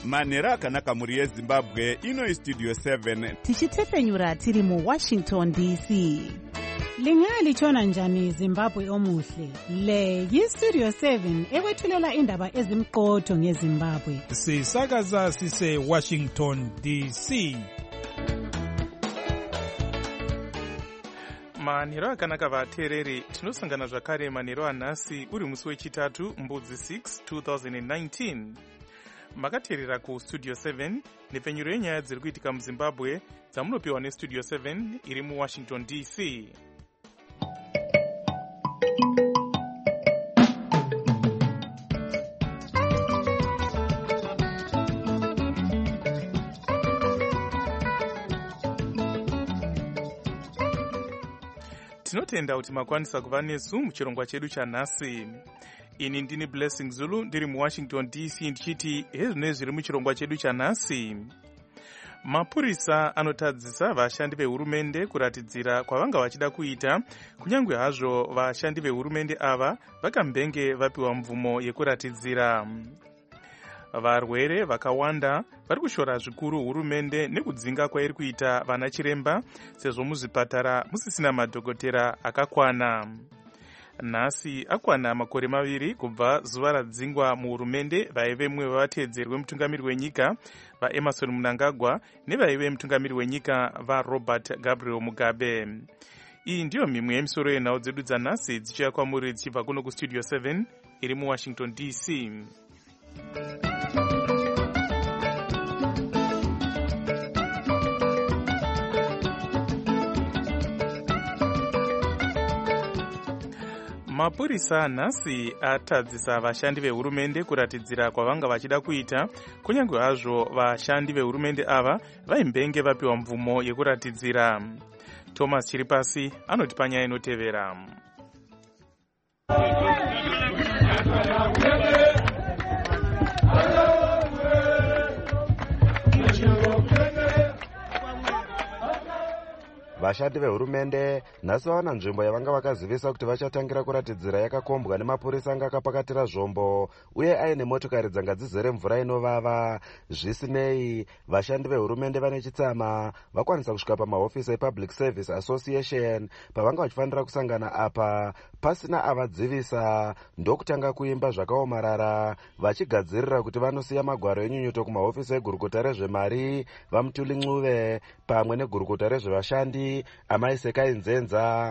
manhero akanaka mhuri yezimbabwe. Ino Studio 7 tichitefenyura tiri muWashington DC. Lingalitshona njani Zimbabwe omuhle? Le yiStudio 7 ekwethulela indaba ezimqotho ngeZimbabwe. Sisakaza sise Washington DC. Manhero akanaka vateereri, tinosangana zvakare manhero anhasi uri musi wechitatu mbudzi 6 2019. Makateerera kuStudio 7 nepfenyuro yenyaya dziri kuitika muZimbabwe dzamunopiwa neStudio 7 iri muWashington DC. Tinotenda kuti makwanisa kuva nesu muchirongwa chedu chanhasi. Ini ndini Blessing Zulu ndiri muWashington DC ndichiti hezvino zviri muchirongwa chedu chanhasi. Mapurisa anotadzisa vashandi vehurumende kuratidzira kwavanga vachida kuita, kunyange hazvo vashandi vehurumende ava vakambenge vapiwa mvumo yekuratidzira. Varwere vakawanda vari kushora zvikuru hurumende nekudzinga kwairi kuita vana chiremba sezvo muzvipatara musisina madhokotera akakwana. Nhasi akwana makore 2 kubva zuva radzingwa muhurumende vaive mumwe vevatedzeri vemutungamiri wenyika vaEmerson Mnangagwa nevaive mutungamiri wenyika vaRobert Gabriel Mugabe. Iyi ndiyo mimwe yemisoro yenhau dzedu dzanhasi dzichiuya kwamuri dzichibva kuno kuStudio 7 iri muWashington DC. Mapurisa nhasi atadzisa vashandi vehurumende kuratidzira kwavanga vachida kuita, kunyange hazvo vashandi vehurumende ava vaimbenge vapiwa mvumo yekuratidzira. Thomas Chiripasi anoti panyaya inotevera. Vashandi vehurumende nhasi vawana nzvimbo yavanga vakazivisa kuti vachatangira kuratidzira yakakombwa nemapurisa anga akapakatira zvombo uye aine motokari dzanga dzizere mvura inovava. Zvisinei, vashandi vehurumende vane chitsama vakwanisa kusvika pamahofisi ePublic Service Association pavanga vachifanira kusangana apa pasina avadzivisa ndokutanga kuimba zvakaomarara vachigadzirira kuti vanosiya magwaro enyunyuto kumahofisi egurukota rezvemari vaMutuli Ncube pamwe negurukota rezvevashandi Amai Sekai Nzenza.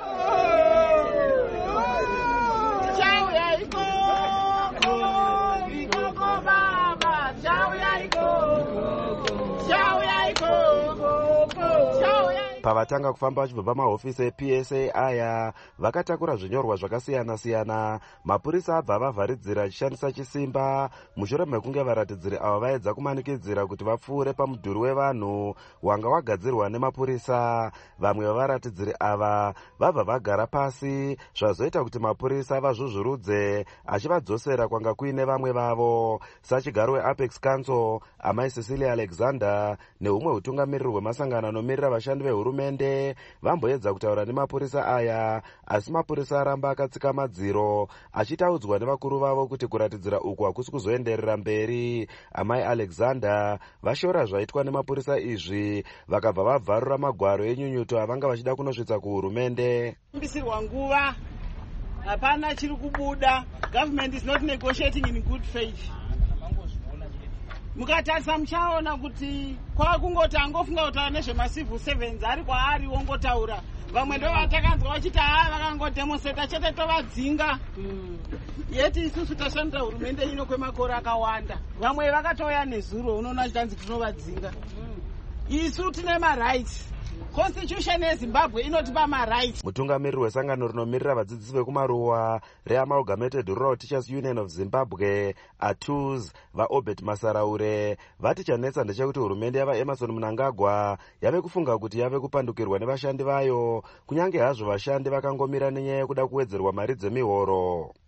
Pavatanga kufamba vachibva pamahofisi ePSA aya vakatakura zvinyorwa zvakasiyana-siyana. Mapurisa abva vavharidzira achishandisa chisimba mushure mekunge varatidziri ava vaedza kumanikidzira kuti vapfuure pamudhuri wevanhu wanga wagadzirwa nemapurisa. Vamwe vavaratidziri ava vabva vagara pasi zvazoita kuti mapurisa vazvuzvurudze achivadzosera kwanga kuine vamwe vavo. Sachigaro weApex Council Amai Cecilia Alexander neumwe utungamiriri hwemasangano anomirira vashandi vehurumende vamboedza kutaura nemapurisa aya, asi mapurisa aramba akatsika madziro achitaudzwa nevakuru vavo kuti kuratidzira uku hakusi kuzoenderera mberi. Amai Alexander vashora zvaitwa nemapurisa izvi vakabva vabvarura magwaro enyunyuto avanga vachida kunosvitsa kuhurumende. Mbisirwa nguva hapana chiri kubuda. Government is not negotiating in good faith. Mukatarisa muchaona kuti kwakungoti angofunga kutaura nezvemacivil servants ari kwaari wongotaura. Vamwe ndo vatakanzwa vachiti vakangodemonstrata chete tovadzinga. Yeti isusu tashandira hurumende ino kwemakore akawanda. Vamwe vakatouya nezuro unoona chitanzi tinovadzinga. Isu tine marights. Constitution yeZimbabwe inotipa marights. Mutungamiriri wesangano rinomirira vadzidzisi vekumaruwa reAmalgamated Rural Teachers Union of Zimbabwe ATUZ vaObert Masaraure vati chanetsa ndechekuti hurumende yavaEmerson Mnangagwa yave kufunga kuti yave kupandukirwa nevashandi vayo, kunyange hazvo vashandi vakangomira nenyaya yekuda kuwedzerwa mari dzemihoro.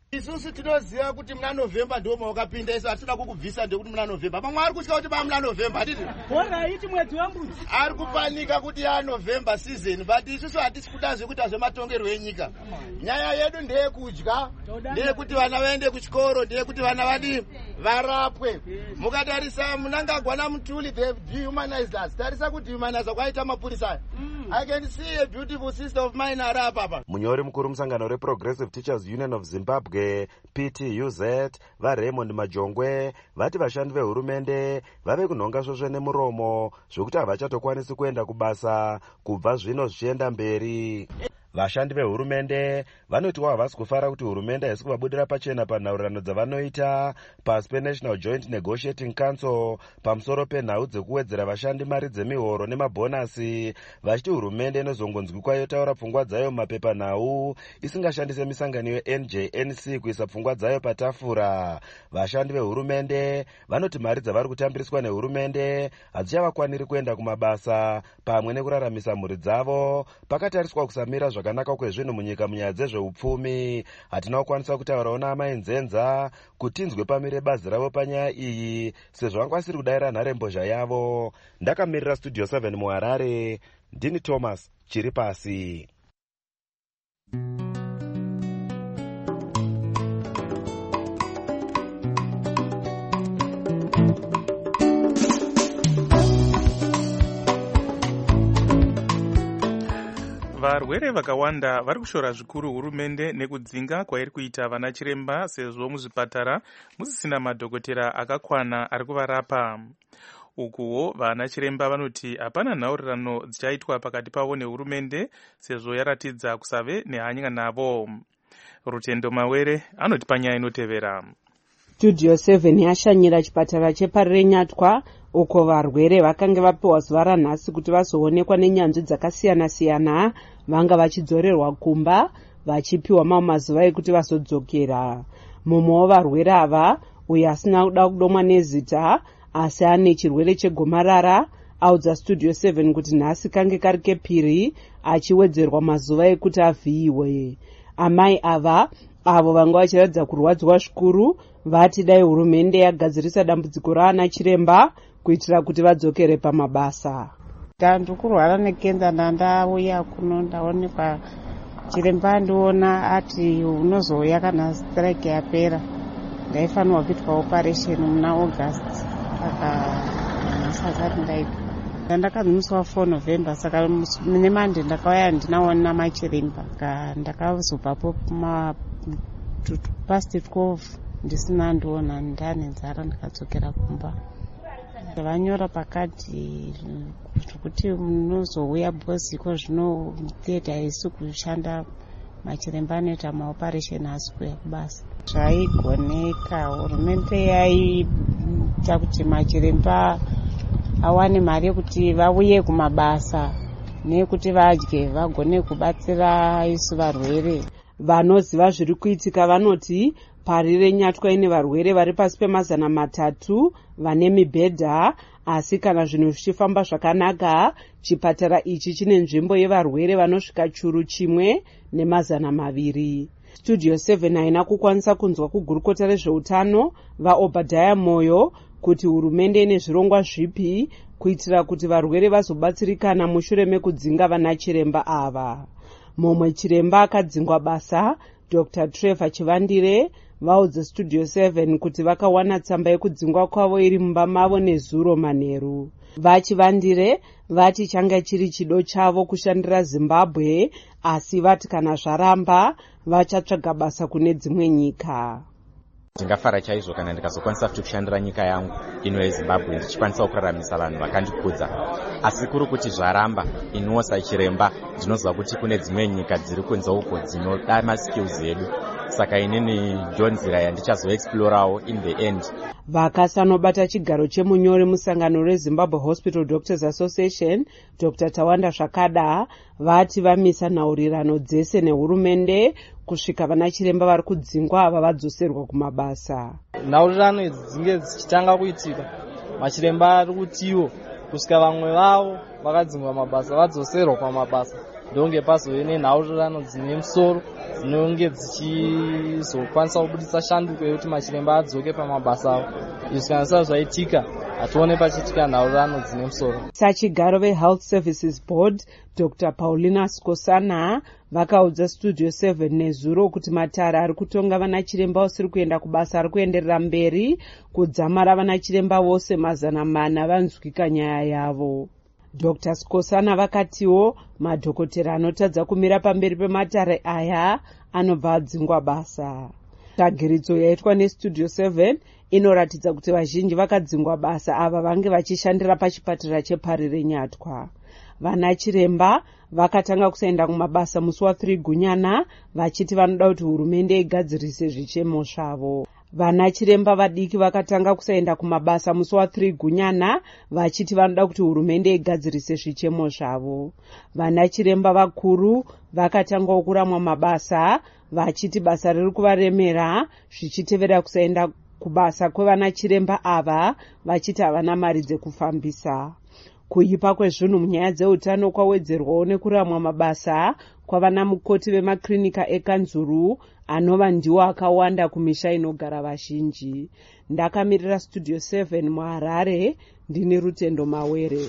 isusu tinoziva kuti muna November ndio mwakapinda isu hatuna kukubvisa ndekuti muna November pamwe ari kutya kuti muna November atiti boraiti mwedzi wambudzi ari kupanika kuti ya November season but isusu hatisi kuda zvekuita zvematongerwo enyika. Nyaya yedu ndeyekudya, ndeyekuti vana vaende kuchikoro, ndeyekuti vana vadi varapwe. Mukatarisa Mnangagwa Mutuli they dehumanized us. Tarisa kudehumaniza kwaita mapurisa. I can see a beautiful sister of mine arapa apa. Munyori mukuru musangano reProgressive Teachers Union of Zimbabwe PTUZ vaRaymond Majongwe vati vashandi vehurumende vave kunhonga svosve nemuromo zvokuti havachatokwanisi kuenda kubasa kubva zvino zvichienda mberi. Vashandi vehurumende vanotiwa havasi kufara kuti hurumende haisi kuvabudira pachena panhaurirano dzavanoita pasi peNational Joint Negotiating Council pamusoro penhau dzekuwedzera vashandi mari dzemihoro nemabhonasi, vachiti hurumende inozongonzwikwa yotaura pfungwa dzayo mumapepanhau isingashandise misangano yeNJNC kuisa pfungwa dzayo patafura. Vashandi vehurumende vanoti mari dzavari kutambiriswa nehurumende hadzichavakwaniri kuenda kumabasa pamwe nekuraramisa mhuri dzavo pakatariswa kusamira zvakanaka kwezvinhu munyika munyaya dzezveupfumi. Hatina kukwanisa kutaurawo naamai Nzenza kuti inzwe pamire bazi ravo panyaya iyi sezvo vangwasiri kudayira nharembozha yavo. Ndakamirira Studio 7 muHarare, ndini Thomas Chiripasi. Varwere vakawanda vari kushora zvikuru hurumende nekudzinga kwairi kuita vana chiremba sezvo muzvipatara musisina madhokotera akakwana ari kuvarapa. Ukuwo vana chiremba vanoti hapana nhaurirano dzichaitwa pakati pavo nehurumende sezvo yaratidza kusave nehanya navo. Rutendo Mawere anoti panyaya inotevera. Studio 7 yashanyira chipatara cheParire Nyatwa uko varwere vakange vapiwa zuva ranhasi kuti vazoonekwa nenyanzvi dzakasiyana-siyana vanga vachidzorerwa kumba vachipiwa mamwe mazuva ekuti vazodzokera. Mumwe wevarwere ava uyo asina kuda kudomwa nezita asi ane chirwere chegomarara audza Studio 7 kuti nhasi kange kari kepiri achiwedzerwa mazuva ekuti avhiyiwe. Amai ava avo vanga vachiratidza kurwadziwa zvikuru vati dai hurumende yagadzirisa dambudziko raana chiremba kuitira kuti vadzokere pamabasa. Ndikurwara nekenza ndandauya kuno ndaonekwa chiremba ndiona ati unozouya kana strike yapera. Ndaifanirwa kuitwa operation muna August saka ndaita ndakazimiswa 4 November saka nemande ndakauya ndinaona machiremba ndakazopapo past 12 ndisina ndiona ndane nzara ndikadzokera kumba. Vanyora pakati kuti munozouya bhoziko zvino theatre haisi kushanda machiremba anoita maoperation haasi kuuya kubasa. Zvaigoneka hurumende yaita kuti machiremba awane mari yekuti vauye kumabasa nekuti vadye vagone kubatsira isu varwere. Vanoziva zviri kuitika vanoti Parire Nyatwa ine varwere vari pasi pe300 vane mibhedha, asi kana zvinhu zvichifamba zvakanaka chipatara ichi chine nzvimbo yevarwere vanosvika churu 1,200. Studio 7 haina kukwanisa kunzwa kugurukota rezveutano vaObadiah Moyo kuti hurumende ine zvirongwa zvipi kuitira kuti varwere vazobatsirikana mushure mekudzinga vana chiremba ava. Mumwe chiremba akadzingwa basa, Dr. Trevor Chivandire, vaudza Studio 7 kuti vakawana tsamba yekudzingwa kwavo iri mumba mavo nezuro manheru. Vachivandire vati changa chiri chido chavo kushandira Zimbabwe, asi vati kana zvaramba vachatsvaga basa kune dzimwe nyika. Ndingafara chaizvo kana ndikazokwanisa futi kushandira nyika yangu ino yeZimbabwe ndichikwanisa kuraramisa vanhu vakandikudza. Asi kuri kuti zvaramba iniwo sachiremba ndinoziva kuti kune dzimwe nyika dziri kunze uko dzinoda maskills edu. Saka inini ndonzira yandichazoexplorawo in the end. Vakasanobata chigaro chemunyori musangano reZimbabwe Hospital Doctors Association, Dr. Tawanda Zvakada, vati vamisa nhaurirano dzese nehurumende kusvika vana chiremba vari kudzingwa ava vadzoserwa kumabasa. Nhaurirano idzi dzinge dzichitanga kuitika, machiremba ari kutiwo kusvika vamwe vavo vakadzingwa mabasa vadzoserwa pamabasa. ndonge pazove nenhaurirano dzine musoro dzinonge dzichizokwanisa kubudisa shanduko yekuti machiremba adzoke pamabasa avo. Izvi kana sava zvaitika hatione pachiitika nhaurirano dzine musoro. Sachigaro veHealth Services Board Dr. Paulina Skosana vakaudza Studio 7 nezuro kuti matare ari kutonga vanachiremba usiri kuenda kubasa ari kuenderera mberi kudzamara vanachiremba vose 400 vanzwika nyaya yavo. Dr. Skosana vakatiwo madhokotera anotadza kumira pamberi pematare aya anobva adzingwa basa. Tsvagiridzo yaitwa neStudio 7 inoratidza kuti vazhinji vakadzingwa basa ava vange vachishandira pachipatara chePari reNyatwa. Vanachiremba vakatanga kusaenda kumabasa musi wa3 Gunyana vachiti vanoda kuti hurumende igadzirise zvichemo zvavo. Vanachiremba vadiki vakatanga kusaenda kumabasa musi wa3 Gunyana vachiti vanoda kuti hurumende igadzirise zvichemo zvavo. Vanachiremba vakuru vakatanga kuramwa mabasa vachiti basa riri kuvaremera zvichitevera kusaenda kubasa kwevanachiremba ava vachiti havana mari dzekufambisa. Kuipa kwezvinhu munyaya dzeutano kwawedzerwawo nekuramwa mabasa kwavana mukoti vemaklinika ekanzuru anova ndiwo akawanda kumisha inogara vazhinji. Ndakamirira Studio 7 muHarare, ndini Rutendo Mawere.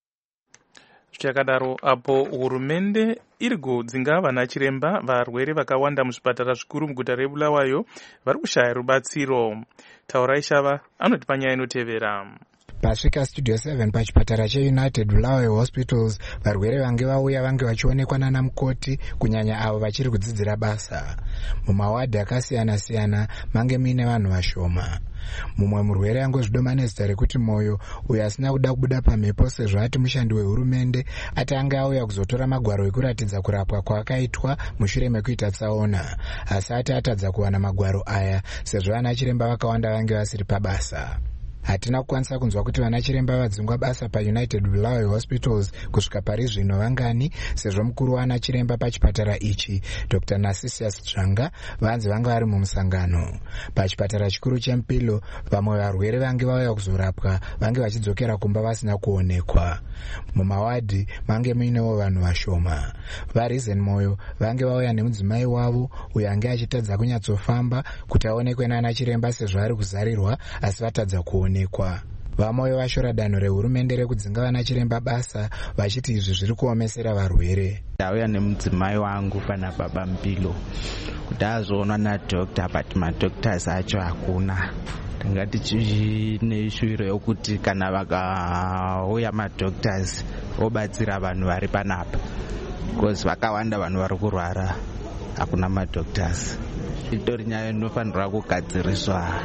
Zvichakadaro apo hurumende iri kudzinga vanachiremba varwere vakawanda muzvipatara zvikuru muguta reBulawayo vari kushaya rubatsiro. Taurai Shava anoti panyaya inotevera. Pasvika Studio 7 pachipatara cheUnited Bulawayo Hospitals, varwere vange vauya vange vachionekwa nana mukoti kunyanya avo vachiri kudzidzira basa. Mumawadhi akasiyana-siyana mange muine vanhu vashoma. Mumwe murwere angozvidoma nezita rekuti Moyo, uyo asina kuda kubuda pamhepo sezvo ati mushandi wehurumende, ati anga auya kuzotora magwaro ekuratidza kurapwa kwakaitwa mushure mekuita tsaona, asi ati atadza kuwana magwaro aya sezvo vanachiremba vakawanda vange vasiri pabasa. Hatina kukwanisa kunzwa kuti vanachiremba vadzingwa basa paUnited Bulawayo Hospitals kusvika pari zvino vangani, sezvo mukuru wanachiremba pachipatara ichi Dr. Narcissus Dzvanga vanzi vanga vari mumusangano. Pachipatara chikuru cheMpilo vamwe varwere vange vauya kuzorapwa vange vachidzokera kumba vasina kuonekwa. Mumawadhi mange muinewo vanhu vashoma. VaReason Moyo vange vauya nemudzimai wavo uyo ange achitadza kunyatsofamba kuti aonekwe nanachiremba sezvo ari kuzarirwa asi vatadza kuonekwa. Vamoyo vashora danho rehurumende rekudzinga vanachiremba basa vachiti izvi zviri kuomesera varwere. Ndauya nemudzimai wangu pana baba Mpilo kuti azoonwa nadhokta, but madhoktasi acho hakuna. Tanga tichine shwiro yokuti kana vakauya madhoktasi obatsira vanhu vari panapa, because vakawanda vanhu vari kurwara, hakuna madhoktasi. Itori nyaya inofanirwa kugadziriswa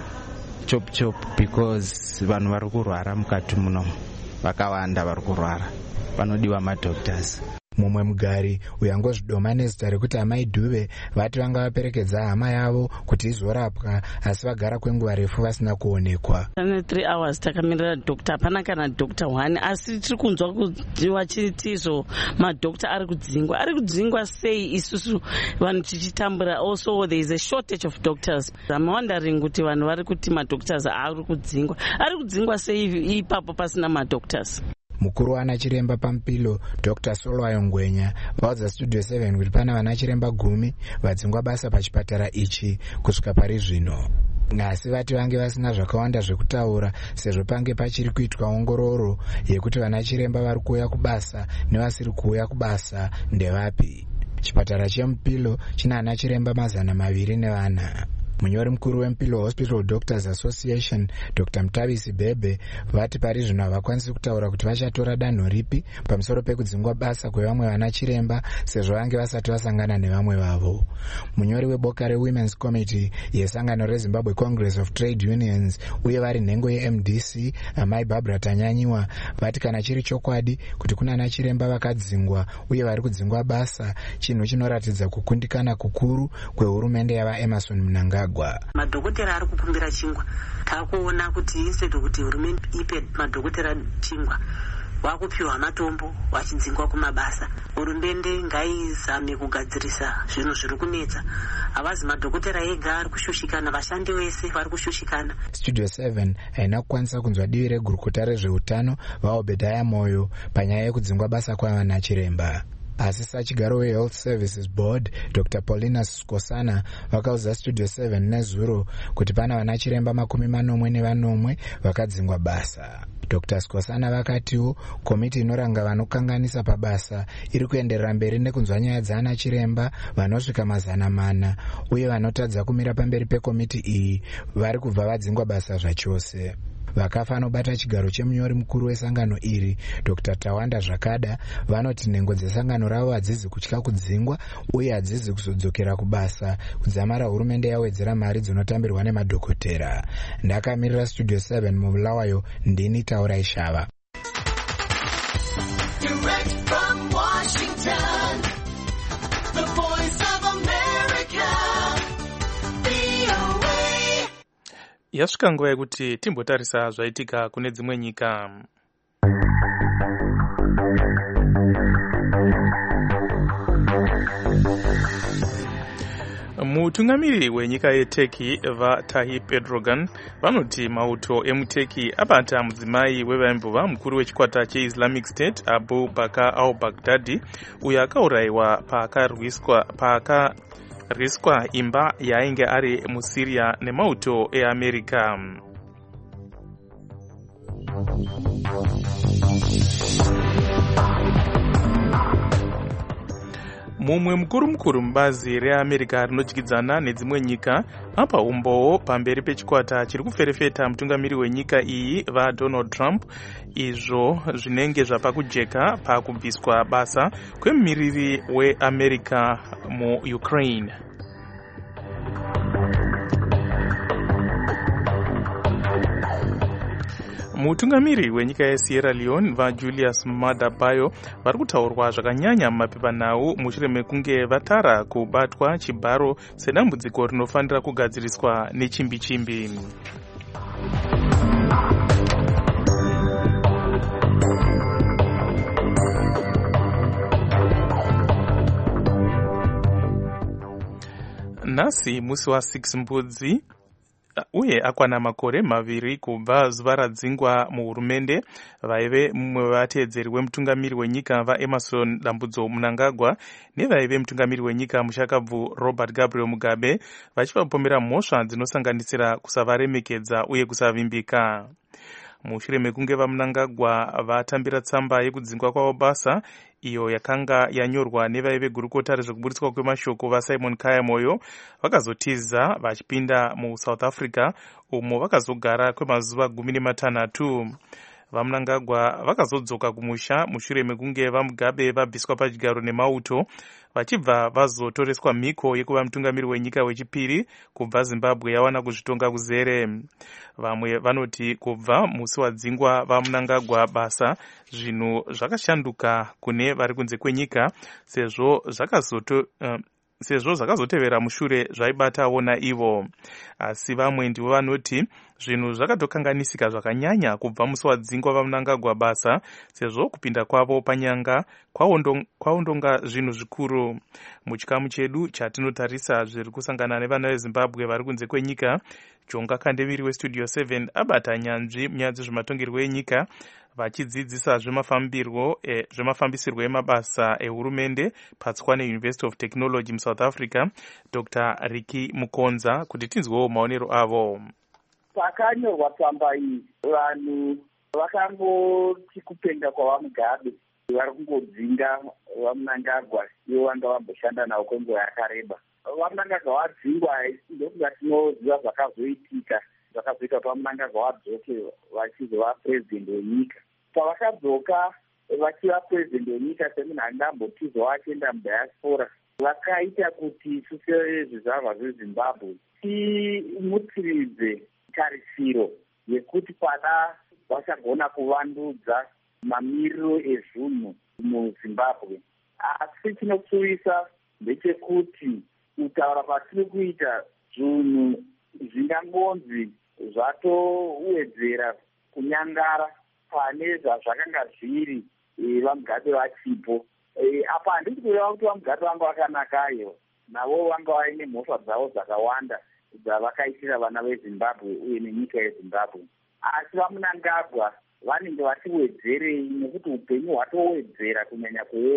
chop because vanhu vari kurwara mukati muno vakawanda vari kurwara, vanodiwa madhoktasi. Mumwe mugari uyo angozvidoma nezita rekuti Amai Dhuve vati vanga vaperekedza hama yavo kuti izorapwa asi vagara kwenguva refu vasina kuonekwa. 3 hours takamirira dokta, hapana kana dokta 1, asi tiri kunzwa kudziwa chitizvo madokta ari kudzingwa sei isusu vanhu tichitambura. Also there is a shortage of doctors. I'm wondering kuti vanhu vari kuti madoctors ari kudzingwa sei ipapo pasina madoctors. Mukuru wanachiremba paMpilo Dr. Solwayo Ngwenya vaudza Studio 7 kuti pana vanachiremba 10 vadzingwa basa pachipatara ichi kusvika pari zvino. Asi vati vange vasina zvakawanda zvekutaura sezvo pange pachiri kuitwa ongororo yekuti vanachiremba vari kuuya kubasa nevasiri kuuya kubasa ndevapi. Chipatara cheMpilo china anachiremba 204. Munyori mukuru weMpilo Hospital Doctors Association Dr. Mutavisi Bebe vati pari zvino havakwanisi kutaura kuti vachatora danho ripi pamusoro pekudzingwa basa kwevamwe vanachiremba sezvo vange vasati vasangana nevamwe vavo. Munyori weboka reWomen's Committee yesangano reZimbabwe Congress of Trade Unions uye vari nhengo yeMDC Amai Barbara Tanyanyiwa vati kana chiri chokwadi kuti kuna vanachiremba vakadzingwa uye vari kudzingwa basa, chinhu chinoratidza kukundikana kukuru kwehurumende yavaEmerson Mnangagwa. Madhokotera ari kukumbira chingwa. Takuona kuti instead kuti hurumende ipe madhokotera chingwa, vakupiwa matombo vachidzingwa kumabasa. Hurumende ngaizame kugadzirisa zvinhu zviri kunetsa. Havazi madhokotera ega ari kushushikana, vashandi vese vari kushushikana. Studio 7 haina kukwanisa kunzwa divi regurukota rezveutano vaObedhaya Moyo panyaya yekudzingwa basa kwavanachiremba. asi sachigaro wehealth services board Dr Paulina Skosana vakaudza Studio 7 nezuro kuti pana vana chiremba 40 vakadzingwa basa. Dr Skosana vakatiwo komiti inoranga vanokanganisa pabasa iri kuenderera mberi nekunzwa nyaya dzana chiremba vanosvika 400 uye vanotadza kumira pamberi pekomiti iyi vari kubva vadzingwa basa zvachose. Vakafa anobata chigaro chemunyori mukuru wesangano iri Dr Tawanda Zvakada vanoti nhengo dzesangano ravo hadzizi kutya kudzingwa uye hadzizi kuzodzokera kubasa kudzamara hurumende yawedzera mari dzinotambirwa nemadhokotera. Ndakamirira Studio 7 mubulawayo ndini Taura Ishava. Yasvika nguva yekuti timbotarisa zvaitika kune dzimwe nyika. Mutungamiri wenyika yeTurkey vaTayyip Erdogan vanoti mauto emuTurkey abata mudzimai wevaimbowa mukuru wechikwata cheIslamic State Abu Bakr al-Baghdadi uyo akaurayiwa paakariswa imba yainge ari muSyria nemauto eAmerica. Mumwe mukuru mubazi reAmerica rinodyidzana nedzimwe nyika apa umbowo pamberi pechikwata chiri kuferefeta mutungamiri wenyika iyi vaDonald Trump, izvo zvinenge zvapa kujeka pakubviswa basa kwemumiriri weAmerica muUkraine. Mutungamiri wenyika yeSierra Leone vaJulius Maada Bio vari kutaurwa zvakanyanya mumapepanhau mushure mekunge vatara kubatwa chibharo sedambudziko rinofanira kugadziriswa nechimbi-chimbi. Nhasi musi wa6 mbudzi uye akwana makore 2 kubva zuva radzingwa muhurumende vaive mumwe wevateedzeri wemutungamiri wenyika vaEmerson Dambudzo Mnangagwa nevaive mutungamiri wenyika mushakabvu Robert Gabriel Mugabe vachivapomera mhosva dzinosanganisira kusavaremekedza uye kusavimbika. Mushure mekunge vaMnangagwa vatambira tsamba yekudzingwa kwavo basa iyo yakanga yanyorwa nevaive gurukota rezvekuburitswa kwemashoko vaSimon Kayamoyo, vakazotiza vachipinda muSouth Africa umo vakazogara kwemazuva 16. VaMnangagwa vakazodzoka kumusha mushure mekunge vaMugabe vabviswa pachigaro nemauto vachibva vazotoreswa mhiko yekuva mutungamiri wenyika wechipiri kubva Zimbabwe yawana kuzvitonga kuzere. Vamwe vanoti kubva musi wadzingwa vaMnangagwa basa zvinhu zvakashanduka kune vari kunze kwenyika sezvo zvakazotevera mushure zvaibatawo naivo. Asi vamwe ndivo vanoti zvinhu zvakatokanganisika zvakanyanya kubva musi wadzingwa vaMnangagwa basa sezvo kupinda kwavo panyanga kwaondonga zvinhu zvikuru. Muchikamu chedu chatinotarisa zviri kusangana nevana veZimbabwe vari kunze kwenyika, Jonga Kandemiri weStudio 7 abata nyanzvi munyaya dzezvematongerwo enyika vachidzidzisa zvemafambisirwo emabasa ehurumende paTshwane University of Technology muSouth Africa, Dr Ricky Mukonza, kuti tinzwewo maonero avo. Pakanyorwa tsamba iyi vanhu vakangoti kupenda kwavaMugabe vari kungodzinga vaMnangagwa ivo vanga vamboshanda navo kwenguva yakareba. VaMnangagwa vadzingwa ndokuda tinoziva zvakazoitika zvakazoita kuti vaMnangagwa vadzoke vachizova purezidendi wenyika. Pavakadzoka vachiva purezidendi wenyika semunhu andambotizwa vachienda mudiaspora, vakaita kuti zvizvarwa zveZimbabwe timutsiridze tarisiro yekuti pana vachagona kuvandudza mamiriro ezvinhu muZimbabwe. Asi chinopfuurisa ndechekuti kutaura patiri kuita zvinhu zvingangonzi zvatowedzera kunyangara pane zvazvakanga zviri vaMugabe vachipo. Apa handisi kureva kuti vaMugabe vanga vakanakayo, navo vanga vaine mhosva dzavo dzakawanda dzavakaitira vana veZimbabwe uye nenyika yeZimbabwe. Asi vaMnangagwa vanenge vachiwedzerei nekuti upenyu hwatowedzera kunyanya kuoma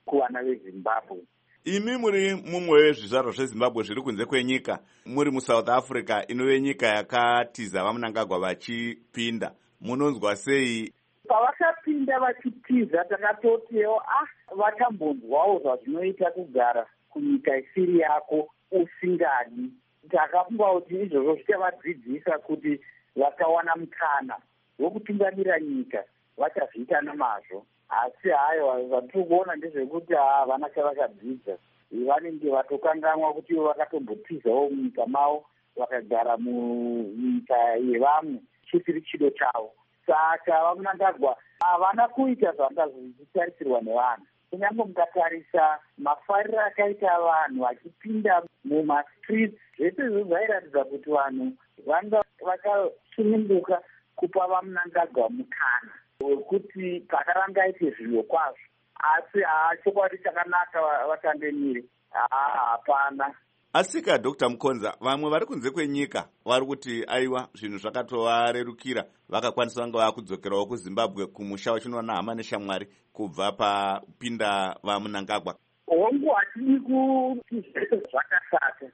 kuvana vezimbabwe. Imi muri mumwe wezvizvarwa zvezimbabwe zviri kunze kwenyika, muri muSouth Africa inove nyika yakatiza vaMnangagwa vachipinda, munonzwa sei? Pavakapinda vachitiza takatotiwo vatambonzwawo zvazvinoita kugara kunyika isiri yako usingadi. Takafunga kuti izvozvo zvichavadzidzisa kuti vakawana mukana wokutungamira nyika vachazviita namazvo. Asi hayo vatiri kuona ndezvekuti havana chavakadzidza, vanenge vatokanganwa kuti vakatombotizawo munyika mavo vakagara munyika yevamwe chisiri chido chavo. Saka vaMnangagwa havana kuita zvanga zvichitarisirwa nevanhu. Kunyange mukatarisa mafariro akaita vanhu vachipinda mumastreets, zvese izvo zvairatidza kuti vanhu vanga vakasununguka kupa vaMnangagwa mukana wekuti pakaranga aite zviro kwazvo. Asi chokwadi chakanaka vatandemire, hapana. Asika Dr. Mukonza, vamwe vari kunze kwenyika vari kuti aiwa zvinhu zvakatovarerukira, vakakwanisa vanga vakudzokerawo kuZimbabwe kumusha wachinoona hama neshamwari kubva papinda vaMnangagwa. Hongu hatidi kuti zvese zvakashata.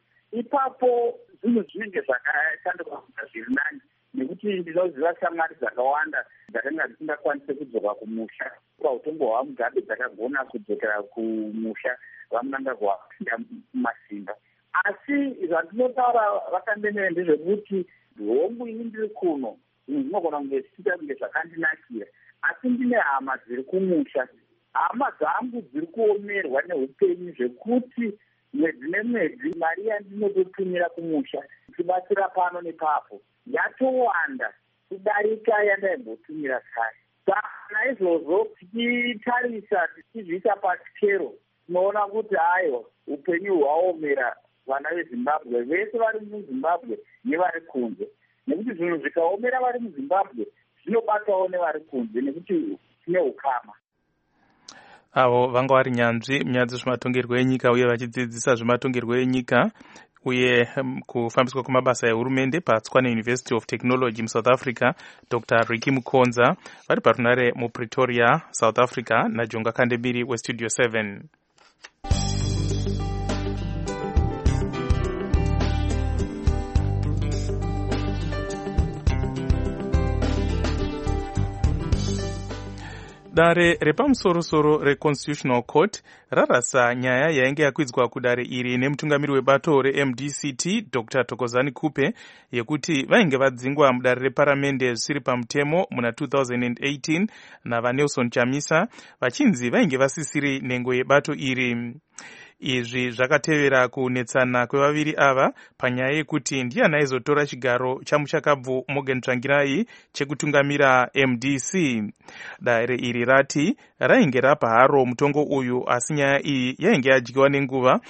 Ipapo zvinhu zvinenge zvakashanduka kuita zviri nani, nekuti ndinoziva shamwari dzakawanda dzakanga dzisingakwanise kudzoka kumusha. Pautongo hwaMugabe dzakagona kudzokera kumusha vaMnangagwa vapinda mumasimba. Asi zvandinotaura vatandemere ndezvekuti hongu ini ndiri kuno, zvinogona kunge zvichiita kunge zvakandinakira, asi ndine hama dziri kumusha. Hama dzangu dziri kuomerwa neupenyu zvekuti mwedzi nemwedzi mari yandinototumira kumusha ichibatsira pano nepapo yatowanda kudarika yandaimbotumira kare. Saka naizvozvo tichitarisa tichizviisa pachikero, tinoona kuti hayo upenyu hwaomera vana veZimbabwe vese vari muZimbabwe nevari kunze, nekuti zvinhu zvikaomera vari muZimbabwe zvinobatawo nevari kunze nekuti tine ukama. Avo vanga vari nyanzvi munyaya dzezvematongerwo enyika uye vachidzidzisa zvematongerwo enyika uye kufambiswa kwemabasa ehurumende paTshwane University of Technology muSouth Africa, Dr. Ricky Mukonza, vari parunare muPretoria, South Africa, naJonga Kandebiri weStudio 7. Dare repamusoro-soro reConstitutional Court rarasa nyaya yainge yakwidzwa kudare iri nemutungamiri webato reMDCT Dr. Thokozani Kupe yekuti vainge vadzingwa mudare reparamende zvisiri pamutemo muna 2018 navaNelson Chamisa vachinzi vainge vasisiri nhengo yebato iri. Izvi zvakatevera kunetsana kwevaviri ava panyaya yekuti ndiani aizotora chigaro chamuchakabvu Morgan Tsvangirai chekutungamira MDC. Dare iri rati rainge rapa haro mutongo uyu, asi nyaya iyi yainge yadyiwa nenguva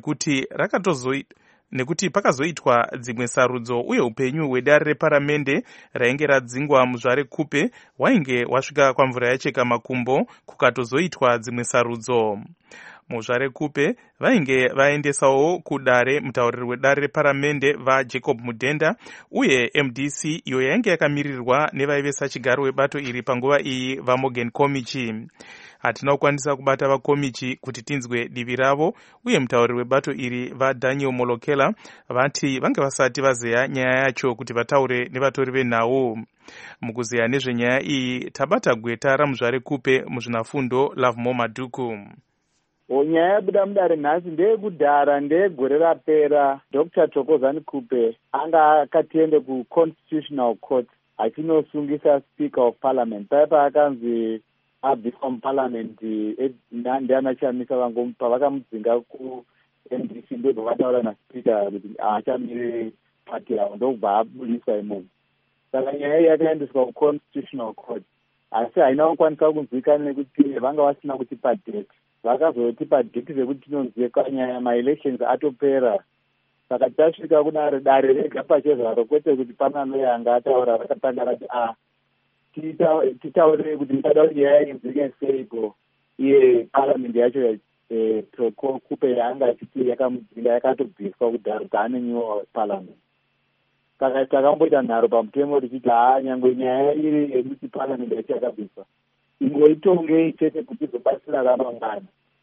nekuti pakazoitwa dzimwe sarudzo uye upenyu hwedare reparamende rainge radzingwa muzvare Kupe wainge wasvika kwamvura yacheka makumbo kukatozoitwa dzimwe sarudzo. Muzvare Kupe vainge vaendesawo kudare mutauriri wedare reparamende vaJacob Mudenda uye MDC iyo yainge yakamirirwa nevaivesa chigaro webato iri panguva iyi vaMorgan Komichi. Hatina kukwanisa kubata vakomichi kuti tinzwe divi ravo uye mutauriri webato iri vaDaniel Molokela vati vange vasati vazeya nyaya yacho kuti vataure nevatori venhau. Mukuzeya nezvenyaya iyi tabata gweta ramuzvare Kupe muzvinafundo Lovemore Madhuku. Nyaya yabuda mudare nhasi ndeyekudhara ndeyegore rapera. Dr. Thokozani Kupe anga akatiende kuConstitutional Court achinosungisa Speaker of Parliament. Paipa akanzi abviswa muParliament ndiana Chamisa vangomupa, vakamudzinga kuMDC ndobva vataura naSpeaker kuti achamire pati yavo, ndokubva abudiswa imomo. Saka nyaya iyi yakaendeswa kuConstitutional Court, asi haina kukwanisa kunzwikana nekuti vanga vasina kutipa date. Vakazotipa date zvekuti tinonzweka nyaya maelections atopera. Saka tasvika kuna dare rega pachezvaro, kwete kuti pana noyanga ataura, vakatanga rati titaure kuti ndada kuti nyaya inzwike seiko. Iye Parliament yacho Kupe yanga achiti yakamudzinga yakatobviswa kudhara kuti anenyiwa Parliament. Saka takamboita nharo pamutemo tichiti nyangwe nyaya iri yekuti Parliament yacho yakabviswa ingoitongei chete kuti izobatsira ramangwana.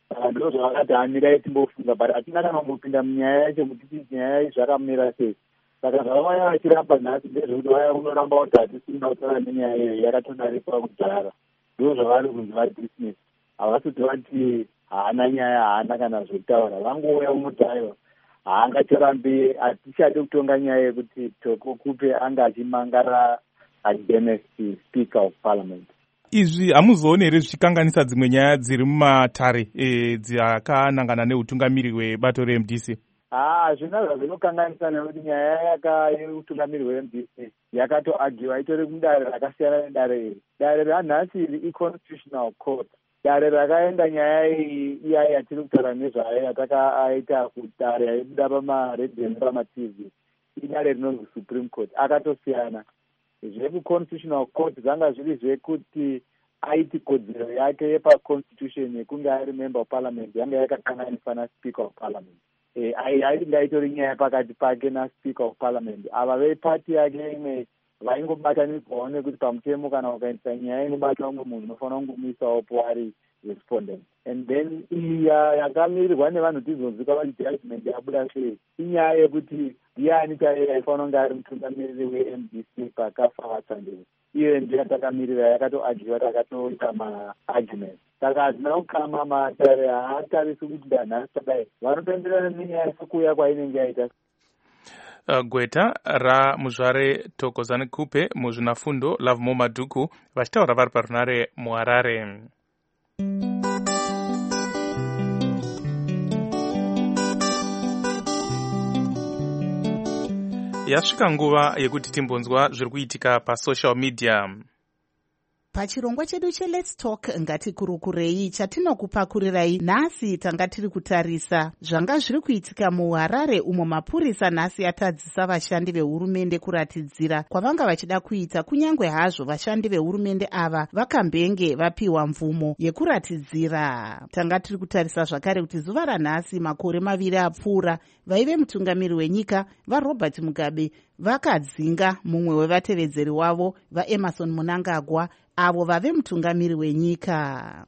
saka ndo zvavakati hamirai timbofunga, but hatina kana kumbopinda munyaya yacho kuti nyaya zvakamira sei. Saka zvavaya vachiramba nhasi ndezvekuti vaya unoramba kuti hatisina kutaura nenyaya iyo yakatodarikwa kudhara. Ndo zvavari kunzi vadismiss, havasoti vati haana nyaya, haana kana zvekutaura, vangouya unoti aiwa haangacharambi, hatichade kutonga nyaya yekuti Toko Kupe anga achimangara against Speaker of Parliament. Izvi hamuzooni here zvichikanganisa dzimwe nyaya dziri mumatare dzakanangana neutungamiri hwebato reMDC? Zvina zvazvinokanganisa nekuti nyaya yeutungamiri hweMDC yakatoagiwa itori mudare rakasiyana nedare iri. Dare ranhasi iri iConstitutional Court. Dare rakaenda nyaya iyi iya yatiri kutaura nezvayo yatakaita kudare yaibuda pamaredhiyo nepamaTV, idare rinonzi Supreme Court, akatosiyana. ZvekuConstitutional Court zvanga zviri zvekuti aiti kodzero yake yepaConstitution yekunge ari member of parliament yanga yakakanganiswa naSpeaker of Parliament. Ainga itori nyaya pakati pake naSpeaker of Parliament. Ava vepati yake imwe vaingobatanidzwawo nekuti pamutemo kana ukaendesa nyaya inobatwa umwe munhu unofanira kungomuisawopo ari respondent. And then iya yakamirirwa nevanhu tizonzwika vati judgment yabuda sei, inyaya yekuti ndiani chaiye aifanira kunge ari mutungamiriri weMDC pakafa vatsandiwa. Iyo ndiyo yatakamirira, yakatoagiwa, takatoita maargument. Saka hatina kukama matare, haatarisi kuti danhasi tadai vanotenderana nenyaya yekuuya kwainenge yaita. Gweta ramuzvare Thokozani Kupe muzvinafundo Lavmo Madhuku vachitaura vari parunare muHarare. Yasvika nguva yekuti timbonzwa zviri kuitika pasocial media. Pachirongwa chedu cheLet's Talk ngatikurukurei chatinokupakurirai nhasi tanga tiri kutarisa zvanga zviri kuitika muHarare umo mapurisa nhasi atadzisa vashandi vehurumende kuratidzira kwavanga vachida kuita, kunyange hazvo vashandi vehurumende ava vakambenge vapiwa mvumo yekuratidzira. Tanga tiri kutarisa zvakare kuti zuva ranhasi makore 2 apfuura vaive mutungamiri wenyika vaRobert Mugabe vakadzinga mumwe wevatevedzeri wavo vaEmmerson Mnangagwa avo vave mutungamiri wenyika.